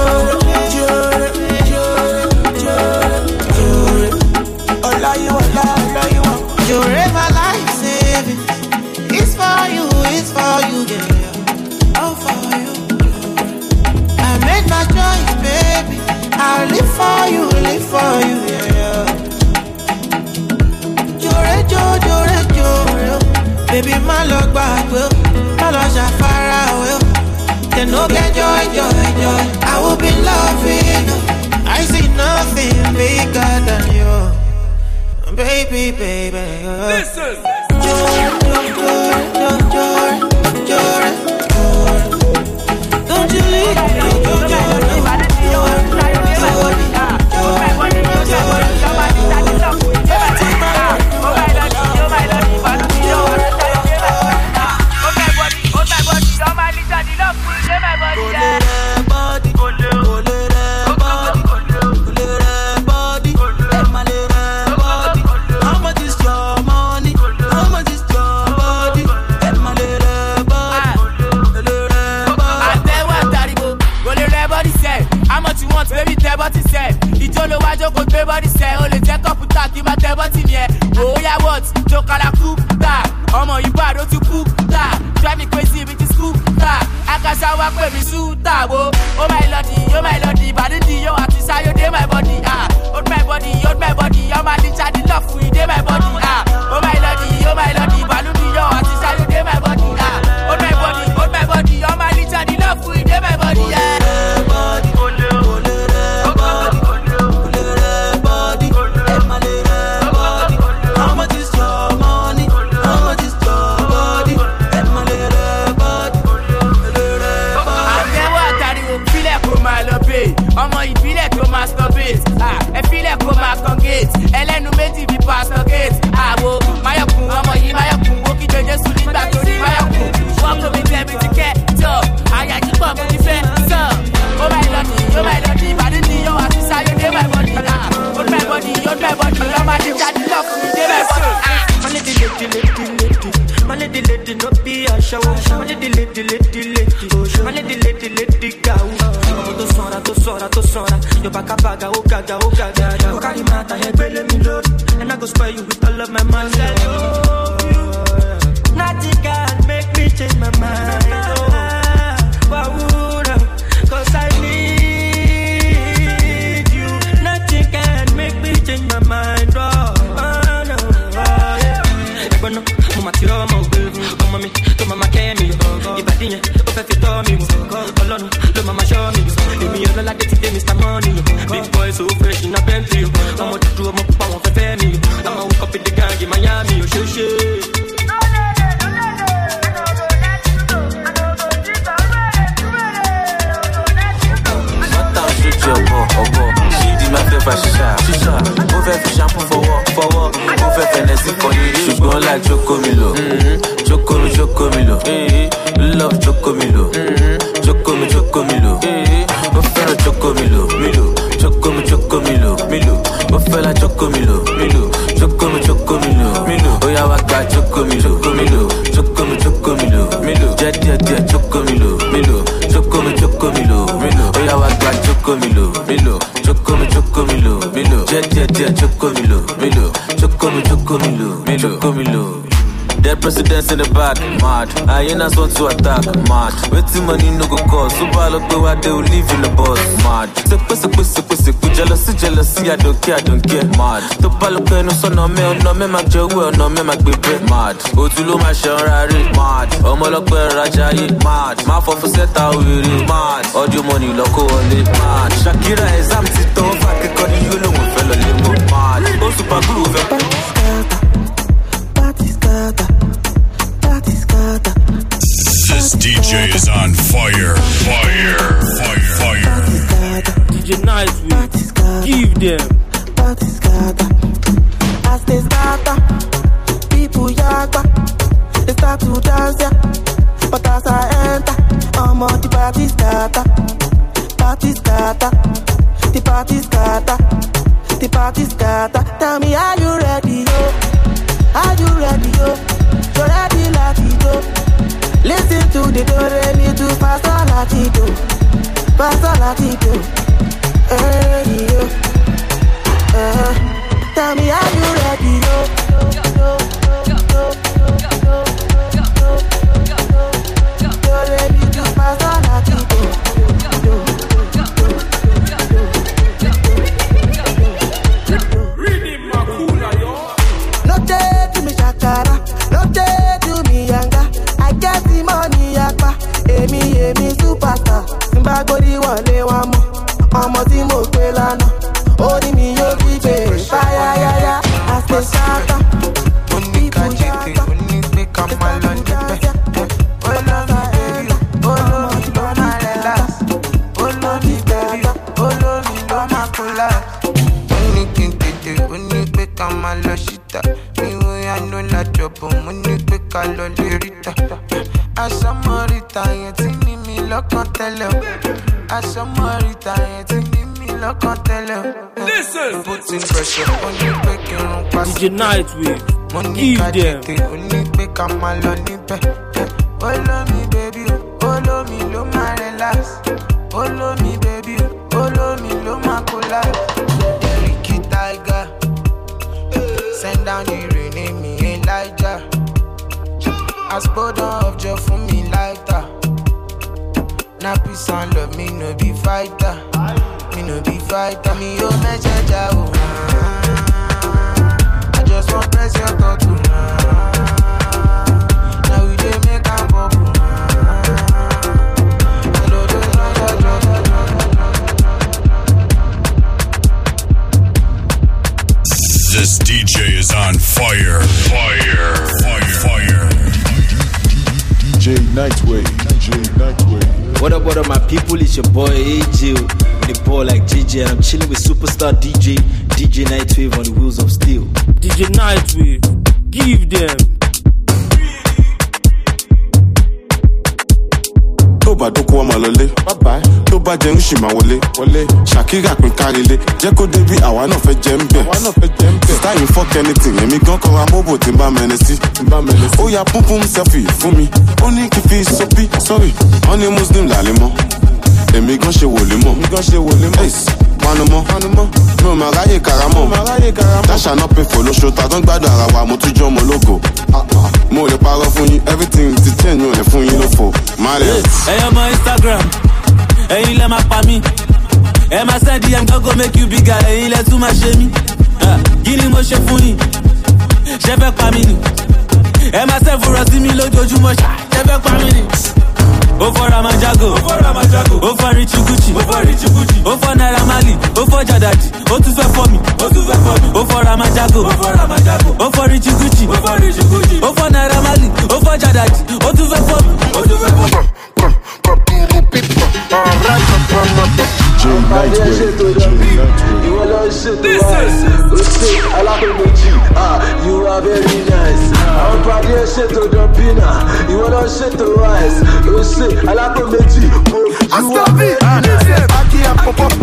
all you, you're my life saving. It's for you, yeah. All for you. I made my choice, baby. I'll live for you, yeah. You're baby, my luck back, will. My love's a far away. Then no get joy. I will be loving you. I see nothing bigger than you. Baby. Listen. Don't you leave me. my little the love for you, my body. How much is your money? How much is your body? My little body. I tell what Taribo, go le body say. How much you want, baby? Tell what he said. He told you why you go to body say. Oh, let's take up with that. You might tell what in here. Oh, yeah, what? Joke à la coupe, that. Oh, my, you bad, don't you poop, that. Drive me crazy with this scoop, that. I can shower up with me suit, that. Oh, my lordy, but the yo, I can say you day my body, ah. Hold my body, I'm a little the love for you, day my body, ah. Oh, my lordy, but the yo, I can say you day my body, ah. Hold my body, I'm a little the love for you, day my body, ah. Ọmọ ìbílẹ̀ tó masturbate, ẹ̀fílẹ̀ kó máa congregate, ẹlẹ́nu méjì bí pastor gate, àwo máyọ̀kùn ọmọ yìí máyọ̀kùn ó kí jẹjẹ sùn nígbà tó rí máyọ̀kùn, wọ́n kò mi tẹ́ mi ti kẹ́ jọ, àyà yìí pọ̀ mo ti fẹ́ sọ, ó máa lọ́dí, ìbàdí ni yóò àti sáyé dé my body, hold my body, ọmọ àdìjà ní love mi dé my body. My lady, no be a show. My lady, my lady, go. To sora. Your back a baga, oh gaga. Oh, carry mata, hey, belly me load. And I go spray you with all of my money. Nothing can make me change my mind. Cause I need you. Nothing can make me change my mind. No, mama tiro mo baby, mama mi, to mama kemi, ibadiye, o fe fi to mi, Ọlọ́run ló mama show me, èmi yo la de ti de Mr. Money, big boy so fresh in a Bentley, ọmọ dúdú ọmọ pupa wọn fẹ́ fẹ́ mi, ọmọ wake up in the gang in Miami, o ṣe. Shisha, ó fẹ́ fi shampoo fọwọ́, ó fẹ́ fẹnẹsì fọyín, ṣùgbọ́n like Chocomilo, Chocomilo, love Chocomilo, Chocomilo, ó fẹ́ràn Chocomilo, Chocomilo, ó fẹ́ la Chocomilo, Chocomilo, ó yá wá gba Chocomilo, jẹ́ díẹ̀ Chocomilo, Chocomilo, ó yá wá gba Chocomilo, Chocomilo, jẹ́ díẹ̀ Chocomilo. Dead presidents in the back, mad. Hyenas want to attack, mad. Waiting money no go cost. Super look where they will live in the bus, mad. Sepe, jealousy, I don't care, mad. To palope no son no me mak jowe, no me mak bebe, mad. Otulo ma shanrari, mad. Omolope rajayi, mad. Ma for set out with mad. Audio money loko only, mad. Shakira exam tito, fake kodi yolo mo felo limo, mad. O super groove. This DJ is on fire. DJ Nightwing, give them. As they scatter, people yaga, they start to dance, yeah. But as I enter, I'm on the party scatter. Tell me, are you ready, yo? You're ready, Latido. Listen to the do-re-mi do Pastor Latido. Hey, yo. Tell me, are you ready, yo? Do-re-mi do Pastor Latido. No day to me shakara, no day to me yanga. I get the money yakpa, emi superstar. Simba gori wale wamo, ọmọ tí mo gbé lánàá. Orí mi yóò fi gbé fire yaya. I stay sharper, people yakpa. Money quick, I love Asa Marita. yẹn tí ní mi lọ́kàn tẹ́lẹ̀ o. Aṣọ mọ́rìtà yẹn tí ní mi lọ́kàn tẹ́lẹ̀ o. Putting pressure on you, pé kí n rún pàṣẹ. DJ Nightwave, give them. Ó ní pé ká máa lọ níbẹ̀. Olómi baby o, olómi ló máa relax. Olómi baby o, olómi ló máa collapse. Ricky Tiger, send down the rain, name me Elijah. As bodon of joy for me lighter. Now peace and love, me no be fighter. Me no be fighter, me yo messenger. I just want press your tattoo. Now we dey make am bubble. This DJ is on fire. Fire. Fire. Fire. DJ Nightwave. DJ Nightwave. What up, my people? It's your boy AJ. The boy like JJ, and I'm chilling with superstar DJ Nightwave on the wheels of steel. DJ Nightwave, give them. Tó bá dókó ọmọ lọlé, bye. Tó bá jẹun ṣì máa wọlé. Shakira pín kárílé, jẹ́ kó débi àwa náà fẹ́ jẹ́ ń bẹ̀. Style fuck anything, èmi gan kọ́ra mọ́bò tí ń bá mẹ́rin sí. Ó ya púpùm selfie fún mi, ó ní kí fi sọ́pí, sorry. Wọ́n ní Muslim làlẹ́ mọ́, èmi gan ṣe wòlé mọ́. Ace, panumọ́, mi ò máa ráyè karamọ́. Dáṣà náà pé fò lóṣù, ta tó ń gbádùn ara wa, mo tún jọ́ ọmọ ológo. Mo lè parọ́ fún yín, everything ti change, mi ò lè fún yín lófo. Ẹyọ mọ Instagram, ẹ̀yin lẹ máa pa mí. Ẹ máa send DM go make you bigger, ẹ̀yin lẹ tún máa ṣe mí. Kí ni mo ṣe fún yín? Ṣé fẹ́ pa mí ni? Ẹ máa send fúnra sí mi lójoojúmọ́, ṣé fẹ́ pa mí ni? Ó fọ́ Ramajago, ó fọ́ Richie Gucci, ó fọ́ Naira Marley, ó fọ́ Jadadi, ó tún fẹ́ fọ́ mi. Ó fọ́ Ramajago, ó fọ́ Richie Gucci, ó fọ́ Naira Marley, ó fọ́ Jadadi, ó tún fẹ́ fọ́ mi. You are very nice. I'm proud of shit to the pina. You want to shit to rise. You say, I like to meet you. You are very nice. Aki a pop up.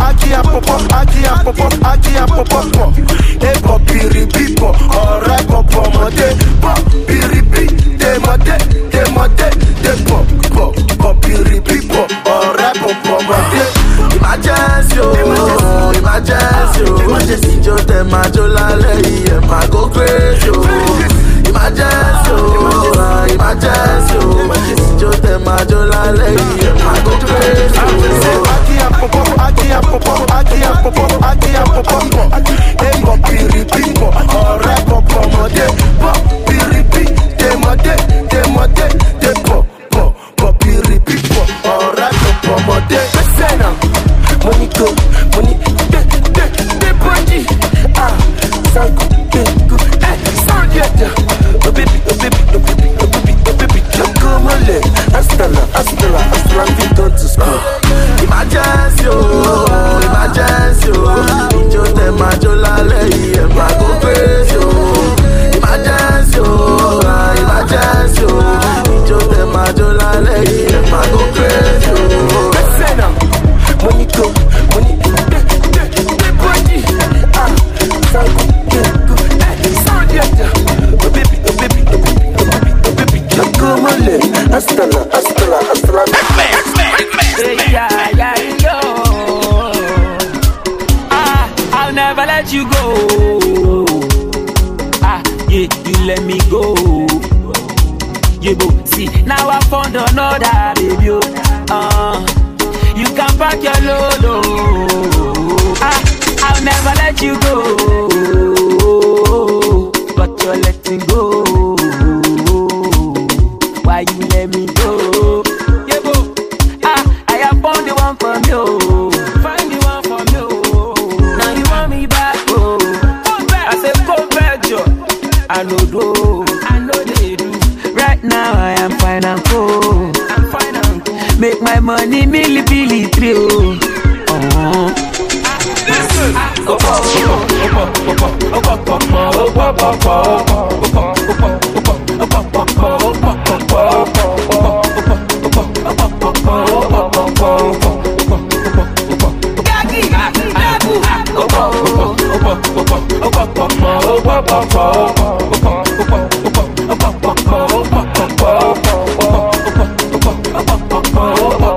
Hey, popiri pipo. Alright, pop mode. Popiri pi. De mode. Popiri pipo. Alright, pop mode. Emergency, jo te majo la lei, ma go crazy, emergency, jo te majo la lei, ma go crazy. Aki a popo, hey, popiri pipo, alright, popo mode, popiri pi, de mode, popiri pipo, alright, popo mode. Listen now. Money go, money, de body, psycho, oh baby, come on, hasta la, Vito to school. Emergency, Injo te majo la lei, ma go crazy, emergency, Injo te majo la lei, ma go crazy. Listen now. Money go, money, de body, psycho, oh baby, come on, hasta la, yo. I'll never let you go. Yeah, you let me go. Yeah, but see, now I found another baby. You can pack your load, I'll never let you go, but you're letting go. Why you let me go? Yeah, bo. I have found the one from you. Find the one from you. Now you want me back, oh. I said go back, Joe. I know they do. Right now I am fine and cool. Make my money milli through.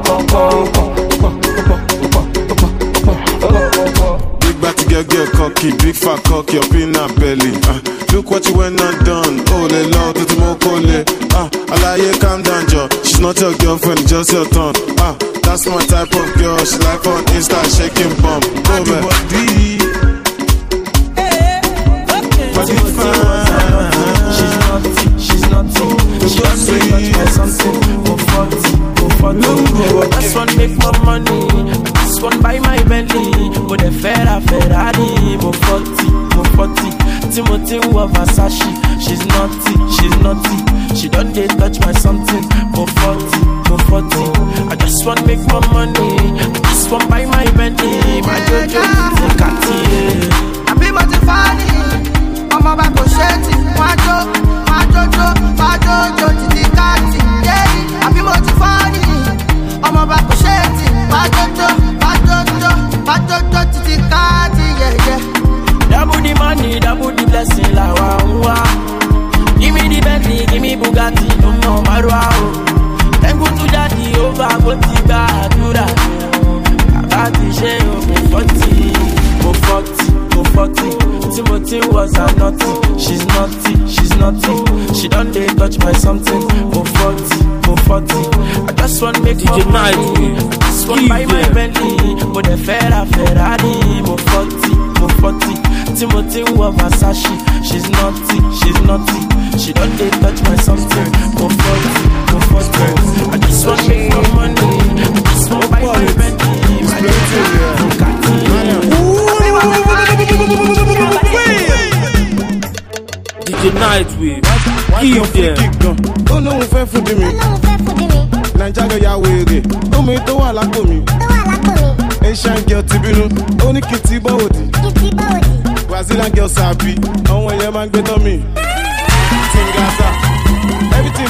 Big batty girl, get cocky, big fat cocky up in her belly. Look what you went and done. Oh, le lord, to the mokole. Alaye, calm down, Joe. She's not your girlfriend, just your turn. That's my type of girl. She like on Insta shaking bum. Oh, man. She's naughty. She wants to touch my something. Go 40. This one make more money. This one buy my Bentley. Go the Ferrari. Go 40. Timothy wa Versace. She's naughty. She don't dare touch my something. Go 40. I just want make more money. This one buy my Bentley. My Jojo is a Cartier. I be motivated. I'm about to shake it. My Jojo, titi kati. Yeah, I be motivated. I'm about to shake it. My Jojo, titi kati. Yeah. Double the money, double the blessing, la wa. Give me the Bentley, give me Bugatti, no matter how. Then go to daddy over, go to Badura. About the share of 40. Timothy was a naughty. She's naughty. She don't dare touch my something. Go 40. I just want make more money. I just want buy my Bentley. Go the Ferrari. Go 40. Timothy was Versace. She's naughty. She don't dare touch my something. Go 40. I just want make more money. I just want buy my Bentley. DJ Nightwave, give them. Oh no, fair for me. Nigeria ya wege. Oh me to wa la komi. Asian girl tibinu. Only kitty body. Brazilian girl sabi. Oh when your man get on me. Tingaza. Everything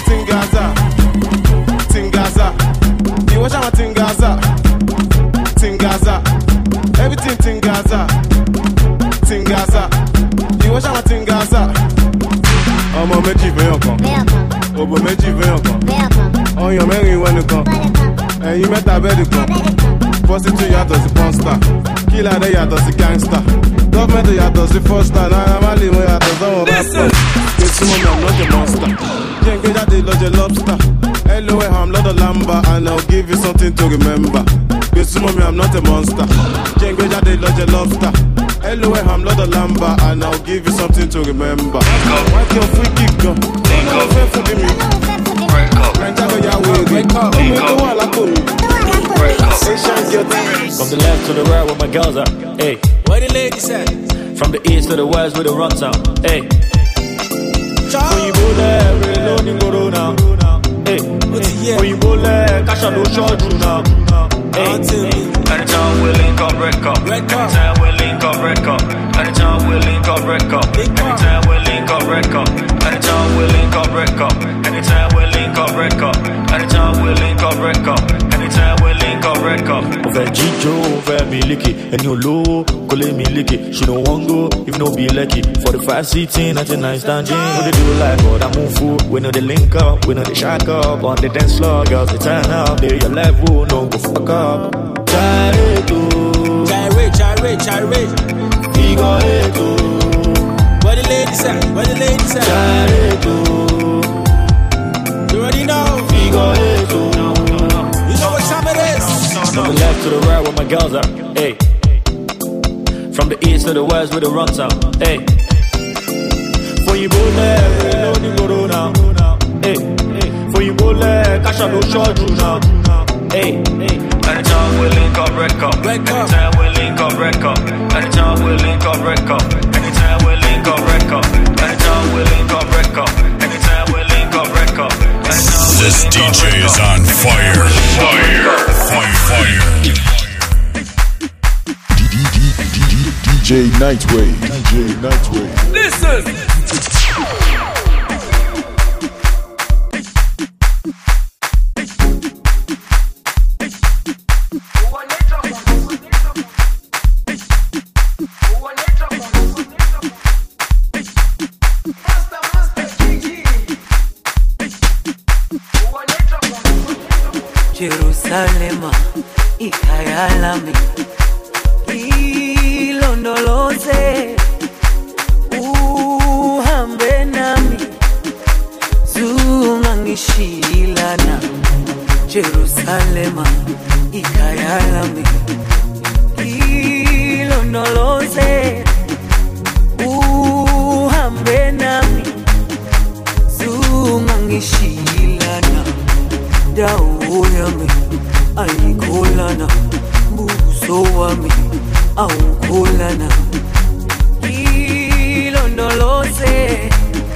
Tingaza. You watch my Tingaza. Everything Tingaza. You watch my Tingaza. Ọmọ méjì fẹ́yàn kan, òbò méjì fẹ́yàn kan, ọyàn mẹ́rin wẹ́nu kan, ẹ̀yin mẹ́ta bẹ́ẹ̀dì kan, prostitute yàtọ̀ sí pọ́nstà, kílàdé yàtọ̀ sí gangsta, gọ́ọ̀mẹ̀ntì yàtọ̀ sí fọ́stà, náírà má lè mú yàtọ̀ sọ́wọ́n bá pọ̀. Gbèsùmọ̀ mi, I'm not a monster, jẹ́ ń gbé jáde lọ́jọ́ lobster, LOA I'm not a lamba and I'll give you something to remember. Gbèsùmọ̀ mi, I'm not a monster, jẹ́ ń gbé jáde lọ́jọ́ lobster. LOA, I'm not a lamba, and I'll give you something to remember. Wipe your free kick, girl. Don't know if for me. From the left to the right, where my girls are. Hey, where the ladies at? From the east to the west, with the run town. Hey, when you go there, we don't need go now. Hey, when you go there, cash out no short you now. Hey, anytime we link up, red cup. Anytime we link up, red cup. Anytime we link up, red cup. Anytime we link up, red cup. Anytime we link up, red cup. Anytime we link up, red cup. Anytime we link up, red cup. Anytime we link up, red cup. Over Jijo, over Miliki, and you low, call me Miliki. She don't want go if no be lucky. 45 seating, 99 standing. What they do like, but I move food. We know they link up, we know they shack up. On the dance floor, girls they turn up. They your level, no go fuck up. Gyrate, figure it. Where the ladies at? Gyrate, you already know. Figure it. You know what time it is. From the left to the right, where my girls are. Hey, from the east to the west, with the run town. Hey, for you go there, we don't need go now. Hey, for you go there, cash out no short you now. Hey, anytime we link up, red cup. Anytime we link up, red cup. Anytime we link up, red cup. Anytime we link up, red cup. Anytime we link up, red cup. Anytime we link up, red cup. This DJ is on fire. DJ Nightwave. Listen. Jerusalema ikayalami ilondoloze uhambe nami zungangishilana Jerusalema ikayalami ilondoloze uhambe nami zungangishilana dawo yami ayikholana buso wami awukholana ilondoloze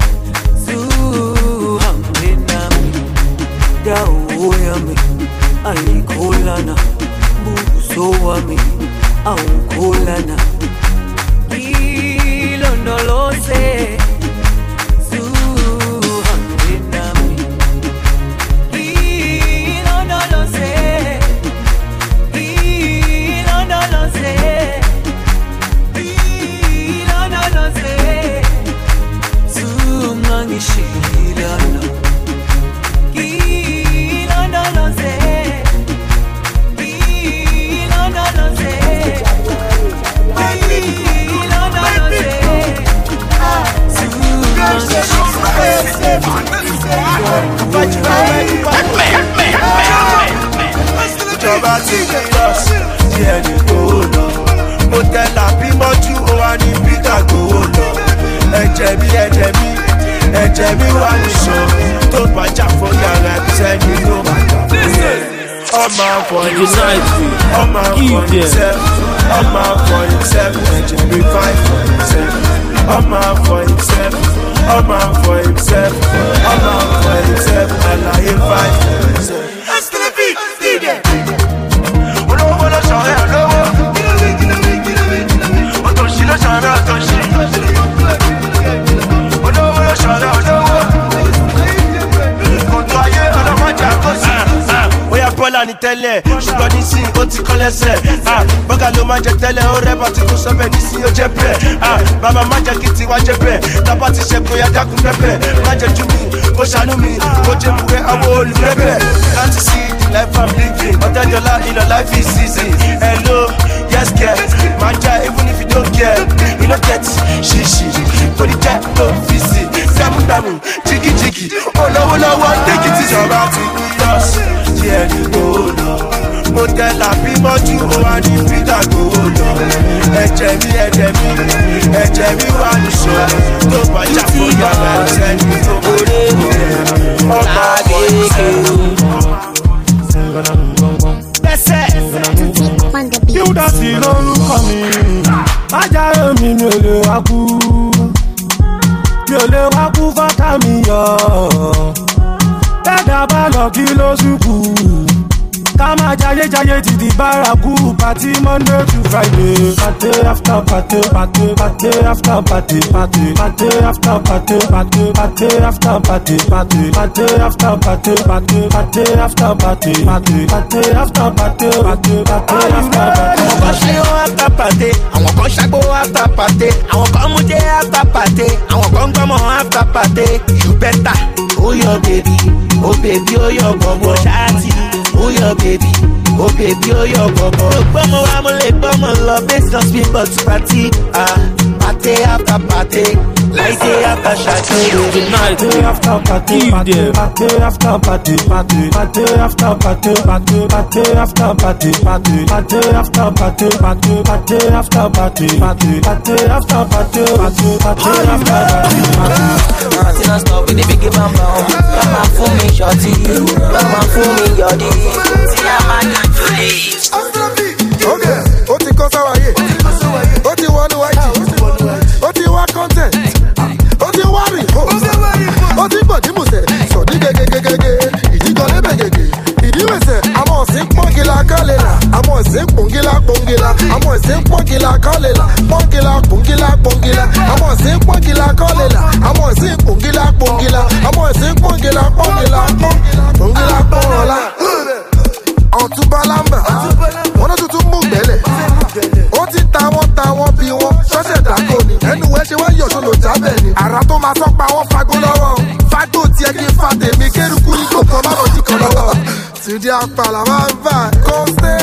zuhambe nami dawo yami ayikholana buso wami awukholana ilondoloze Ìjọba ti gbé lọ́s tí ẹni gbowó lọ. Mo tẹ́lá bí mọ́jú ó wá ní Peter gbowó lọ. Ẹ̀jẹ̀ mi wà níṣọ. Tó bá jà fún yàrá sẹ́ni tó bá jà fún yẹn. Ọmọ for himself, ọmọ for himself, ọmọ for himself. Ẹ̀jẹ̀ mi fight for himself. Ọmọ for himself, ọmọ for himself, ọmọ for himself. Àlàyé fight for himself. Olówó ló ṣọ̀rẹ́ olówó. Òtòṣì ló ṣọ̀rẹ́ òtòṣì. Olówó ló ṣọ̀rẹ́ olówó. Kòtò ayé ọlọ́mọdé àkọsí. Bóyá bọ́lá ni tẹ́lẹ̀, ṣùgbọ́n ní sí ó ti kọ́ lẹ́sẹ̀. Bọ́gà ló máa jẹ tẹ́lẹ̀, ó rẹ́ bá ti kó sọ́bẹ̀ ní sí ó jẹ́ bẹ́ẹ̀. Bàbá má jẹ́ kí tiwa jẹ́ bẹ́ẹ̀. Tábà ti ṣe bóyá dákun pẹ́pẹ́. Má jẹ́ jú mi, kó ṣàánú mi, kó jẹ́ múwẹ́ àwọn olùrẹ́bẹ̀. Láti sí life I'm living, Otedola in a life is easy. Hello, yes girl, my child even if you don't care, you don't get shishi. For the jet no visit, damu jiggy jiggy. Oh no, take it is alright. Yes, yeah, you go no. Mo tẹ́lá bí mọ́jú ó wá ní Peter gbowó lọ. Ẹ̀jẹ̀ mi wà níṣọ. Tó bá jà fún yàrá sẹ́ni tó borí rẹ̀. Ọmọ àgbẹ̀ you don't see no look on me. Májà mi ò lè wá kú. Mi ò lè wá kú fọ́tà mi yọ. Tẹ́dà bá lọ kí ló ṣùkú. Ká máa jayé títí bárakú. Party Monday to Friday. Party after party, party after party, party after party, party after party, party after party, party after party, party after party, party after party. Àwọn kan ṣe ó after party, àwọn kan ṣàgbó after party, àwọn kan mú jẹ́ after party, àwọn kan gbọ́mọ̀ after party. You better, oh your baby, oh baby, oh your bobo ṣáàtì, oh your baby, oh baby, oh your bobo. Mo gbọ́mọ̀ wá mo lè gbọ́mọ̀ lọ based on speed but party, party after party. Like day after Shadi, night after party, party after party, party after party, party after party, party after party, party after party, party after party, party after party. Nothing else stop with the big bam bam. Mama for me shorty, mama for me yodi. See I'm a nice. Okay, ó ti kọ́ sáwáyé, ó ti wọnú wáyé, ó ti wá content. Ó ti gbọ̀dí mùsẹ̀, sọ̀dí gẹ́gẹ́gẹ́gẹ́, ìdígọ́lé bẹ̀gẹ̀gẹ̀, ìdíwẹ̀sẹ̀, àmọ́ ọ̀sìn pọ́ngìlà kọ́lẹ̀là, àmọ́ ọ̀sìn pọ́ngìlà, àmọ́ ọ̀sìn pọ́ngìlà kọ́lẹ̀là, pọ́ngìlà, àmọ́ ọ̀sìn pọ́ngìlà kọ́lẹ̀là, àmọ́ ọ̀sìn pọ́ngìlà, àmọ́ ọ̀sìn pọ́ngìlà, pọ́ngìlà pọ́ngọ̀lá. Ọ̀túnba lámbà, wọn ló tuntun mú gbẹ́lẹ̀, ó ti ta wọ́n bí wọ́n, ṣọ́ṣẹ̀ dàgbò ni, ẹnu ẹ ṣe wọ́n yọ̀ṣọ́ lò jábẹ̀ ni, àrà tó máa sọ́pa wọ́n fagbó lọ́wọ́, fagbó tiẹ̀ kí n fa tèmi, kérukú ní kò kan má lọ jí kan lọ́wọ́. sì di appala, vai. Coste.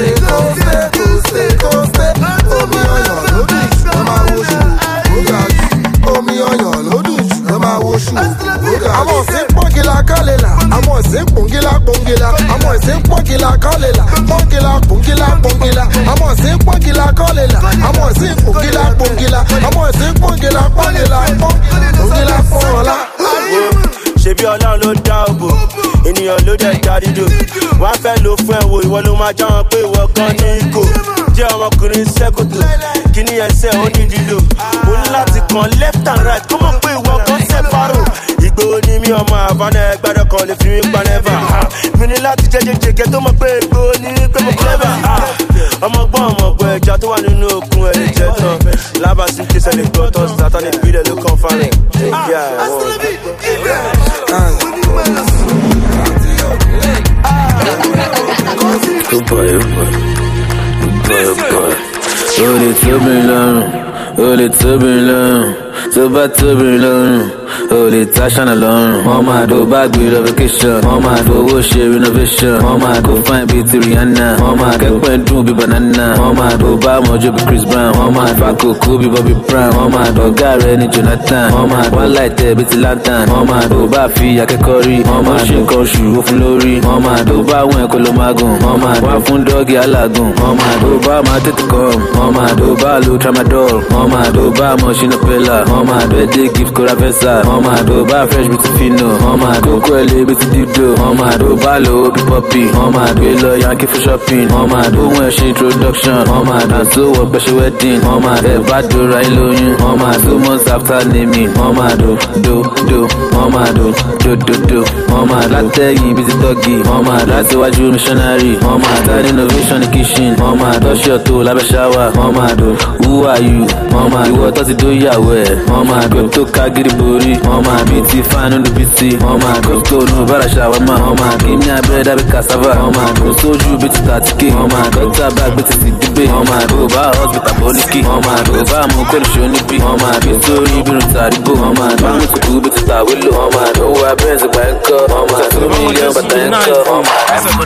Omi ọyàn ló dùn jù, ẹ máa wo ṣù. Ó ga jù. Omi ọyàn ló dùn jù, ẹ máa wo ṣù. Àmọ̀ sí pọ́ngìlà kálẹ̀là. Àmọ̀ sí pọ́ngìlà. Àmọ̀ sí pọ́ngìlà kálẹ̀là. Pọ́ngìlà. Àmọ̀ sí pọ́ngìlà kálẹ̀là. Àmọ̀ sí pọ́ngìlà. Àmọ̀ sí pọ́ngìlà. Pọ́ngìlà fọ́ọ̀lá. Ṣebí Ọlọ́run ló dá òbò, ènìyàn ló dẹ̀ dá dídò. Wọ́n á fẹ́ lò fún ẹ̀wò, ìwọ ló máa jáwọn pé ìwọ gan ní ikò. Jẹ́ ọmọkùnrin sẹ́kòtò, kíní ẹsẹ̀ ó ní dídò. Mo ní láti kàn left and right, kó mọ̀ pé ìwọ gan sẹ́fàrò. Ìgbòho ni mí ọmọ àbánà ẹgbẹ́dọ̀ kan lè fi mí pa nẹ́fà. Mi ní láti jẹ́jẹ́jẹ́kẹ́ tó mọ̀ pé ìgbòho ni pé mo clever. Ọmọgbọ́n ọmọgbọ́n ẹja tó wà nínú òkun ẹ̀ lè jẹ́ tán. Lábàásí kí sẹ́ni gbọ́tọ̀ sátán ìbílẹ̀ ló kàn fárin. Good boy. Tó bá tóbi lọ́rùn, o lè táṣánà lọ́rùn. Wọ́n máa tó bá gbé lọ vacation. Wọ́n máa tó owó ṣe renovation. Wọ́n máa tó fine bíi ti Rihanna. Wọ́n máa kẹ́pẹ́ dùn bíi banana. Wọ́n máa tó bá mọ̀jú bíi Chris Brown. Wọ́n máa tó àkókò bíi Bobby Brown. Wọ́n máa tó ọ̀gá rẹ̀ ní Jonathan. Wọ́n máa tó wọ́n láìtẹ́ bíi ti Lantern. Wọ́n máa tó bá fi akẹ́kọ̀ọ́ rí. Wọ́n máa ṣe nǹkan oṣù ó fún lórí. Wọ́n máa tó bá àwọn ẹ̀kọ́ ló máa gùn. Wọ́n máa tó fún dọ́ọ̀gì alágùn. Wọ́n máa tó bá máa tètè kọ́. Wọ́n máa tó bá lo tramadol. Wọ́n máa tó bá mọ̀ ṣínà pẹ́lá. Wọ́n máa tó ẹ̀dẹ́ gift kóra fẹ́sà. Wọ́n máa tó bá fresh bíi ti fino. Wọ́n máa tó kó ẹ̀lẹ́ bíi ti dídò. Wọ́n máa tó bá lo bí pọ́pì. Wọ́n máa tó lọ yankee for shopping. Wọ́n máa tó wọ́n ẹ̀ṣin introduction. Wọ́n máa tó so wọ́n gbẹ̀ṣẹ̀ wedding. Wọ́n máa tó bá dora ẹ̀ lóyún. Wọ́n máa tó months after naming. Wọ́n máa tó do. Wọ́n máa tó do. Wọ́n máa látẹ̀yìn bíi ti tọ́gì. Wọ́n máa láti wájú missionary. Wọ́n máa tó innovation in kitchen. Wọ́n máa tó ṣọ́ọ̀tò lábẹ́ ṣáwà. Wọ́n máa tó who are you? Wọ́n máa ìwọ tó ti dó ìyàwó ẹ̀. Wọ́n máa tó tó kágírí borí. Wọ́n máa bí ti fáánù ló bí ti. Wọ́n máa tó tó nù bára ṣàwámà. Wọ́n máa kí ní abẹ́rẹ́ dábẹ́ cassava. Wọ́n máa tó sójú bí ti tàtíkè. Wọ́n máa tó tábà gbé ti ti dúgbé. Wọ́n máa tó bá hospital bọ́líkì. Wọ́n máa tó bá mú kólùṣó níbí. Wọ́n máa tó sórí ibìrún tàdígbò. Wọ́n máa tó mú tùkú bí ti tàwé lò. Wọ́n máa tó wá bẹ́ẹ̀ sọ̀gbà ẹ̀kọ́. Wọ́n máa tó mílíọ̀nù bàtà ẹ̀kọ́. Wọ́n máa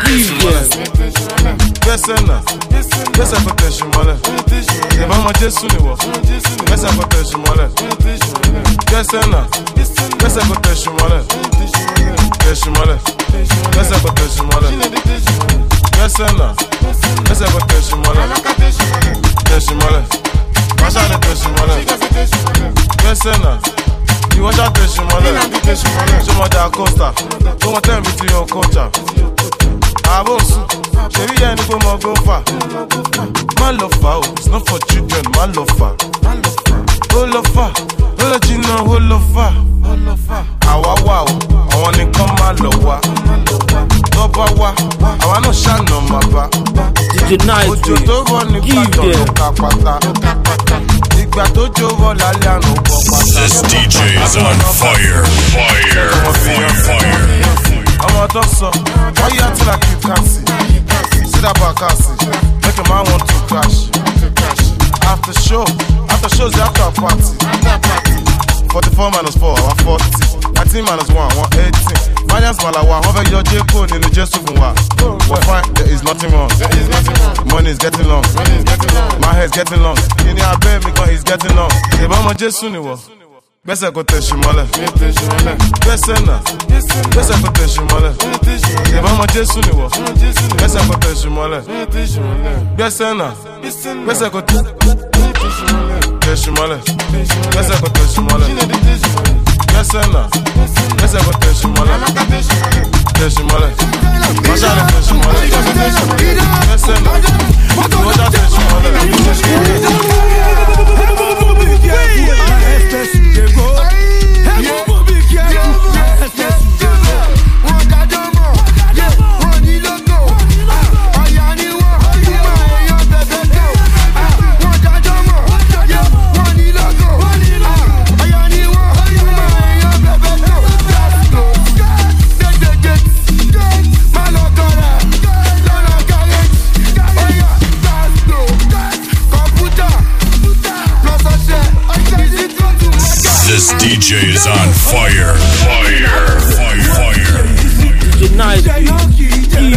Gbèsè kò tẹ̀sí mọ́lẹ̀. Ìbá ọmọ Jésù ni wọ̀. Gbèsè kò tẹ̀sí mọ́lẹ̀. Gbèsè náà. Gbèsè kò tẹ̀sí mọ́lẹ̀. Tẹ̀sí mọ́lẹ̀. Gbèsè kò tẹ̀sí mọ́lẹ̀. Gbèsè náà. Gbèsè kò tẹ̀sí mọ́lẹ̀. Tẹ̀sí mọ́lẹ̀. Wáṣà ni tẹ̀sí mọ́lẹ̀. Gbèsè náà. Ìwọ́ṣà tẹ̀sí mọ́lẹ̀. Ṣọmọdé Acosta. Tó wọ́n tẹ̀ mí ti yan kọ́ńtà. Àbòsù. Ṣèbí yẹn ni pé mo go far. Má lọ fà o, it's not for children, má lọ fà. Ó lọ fà, ó lọ jìnnà, ó lọ fà. Àwa wà o, àwọn nìkan má lọ wá. Tó bá wá, àwa náà ṣàna má bá. Òjò tó rọ̀ ní Ìbàdàn ló ka pátá. Ìgbà tó jó rọ̀ lálẹ́ àná bọ̀ pátá. This DJ is on fire. Ọmọ tó sọ, why you acting like you can't see? See that back, I see. Make a man want to crash. After shows, after a party. 44 minus 4, I'm 40. 19 minus 1, 118. Finance Malawa, over your J code in the Jesu Funwa. We're fine, there is nothing wrong. Money is getting long. My head's getting long. In your bed, because he's getting long. If I'm a Jesu Niwa. Gbèsè kò tẹ̀sí mọ́lẹ̀. Gbèsè náà. Gbèsè kò tẹ̀sí mọ́lẹ̀. Ìbá ọmọ Jésù ni wọ̀. Gbèsè kò tẹ̀sí mọ́lẹ̀. Gbèsè náà. Gbèsè kò tẹ̀sí mọ́lẹ̀. Gbèsè kò tẹ̀sí mọ́lẹ̀. Gbèsè náà. Gbèsè kò tẹ̀sí mọ́lẹ̀. Tẹ̀sí mọ́lẹ̀. Wáṣà ni tẹ̀sí mọ́lẹ̀. Gbèsè náà. Wáṣà tẹ̀sí mọ́lẹ̀. This DJ is on fire. DJ Nice.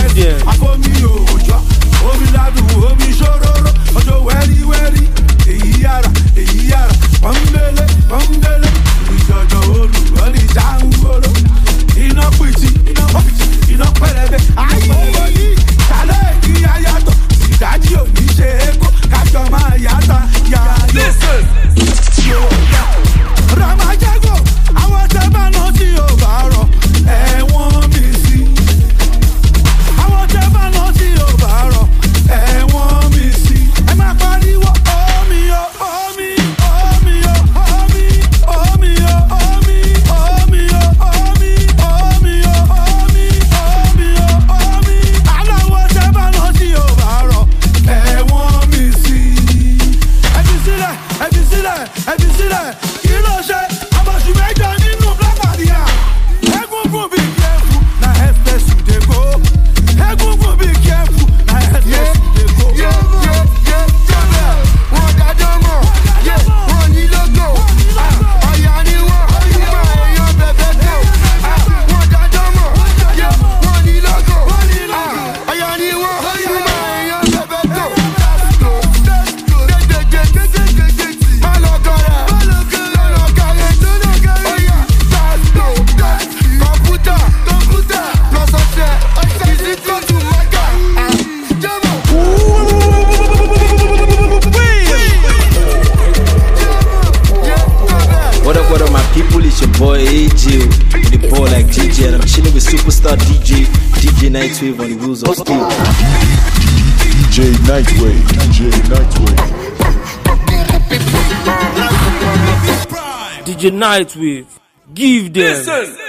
it's your boy AJ with the ball like DJ, and I'm chilling with superstar DJ Nightwave on the wheels of steel. DJ Nightwave. DJ Nightwave. Give them. Listen.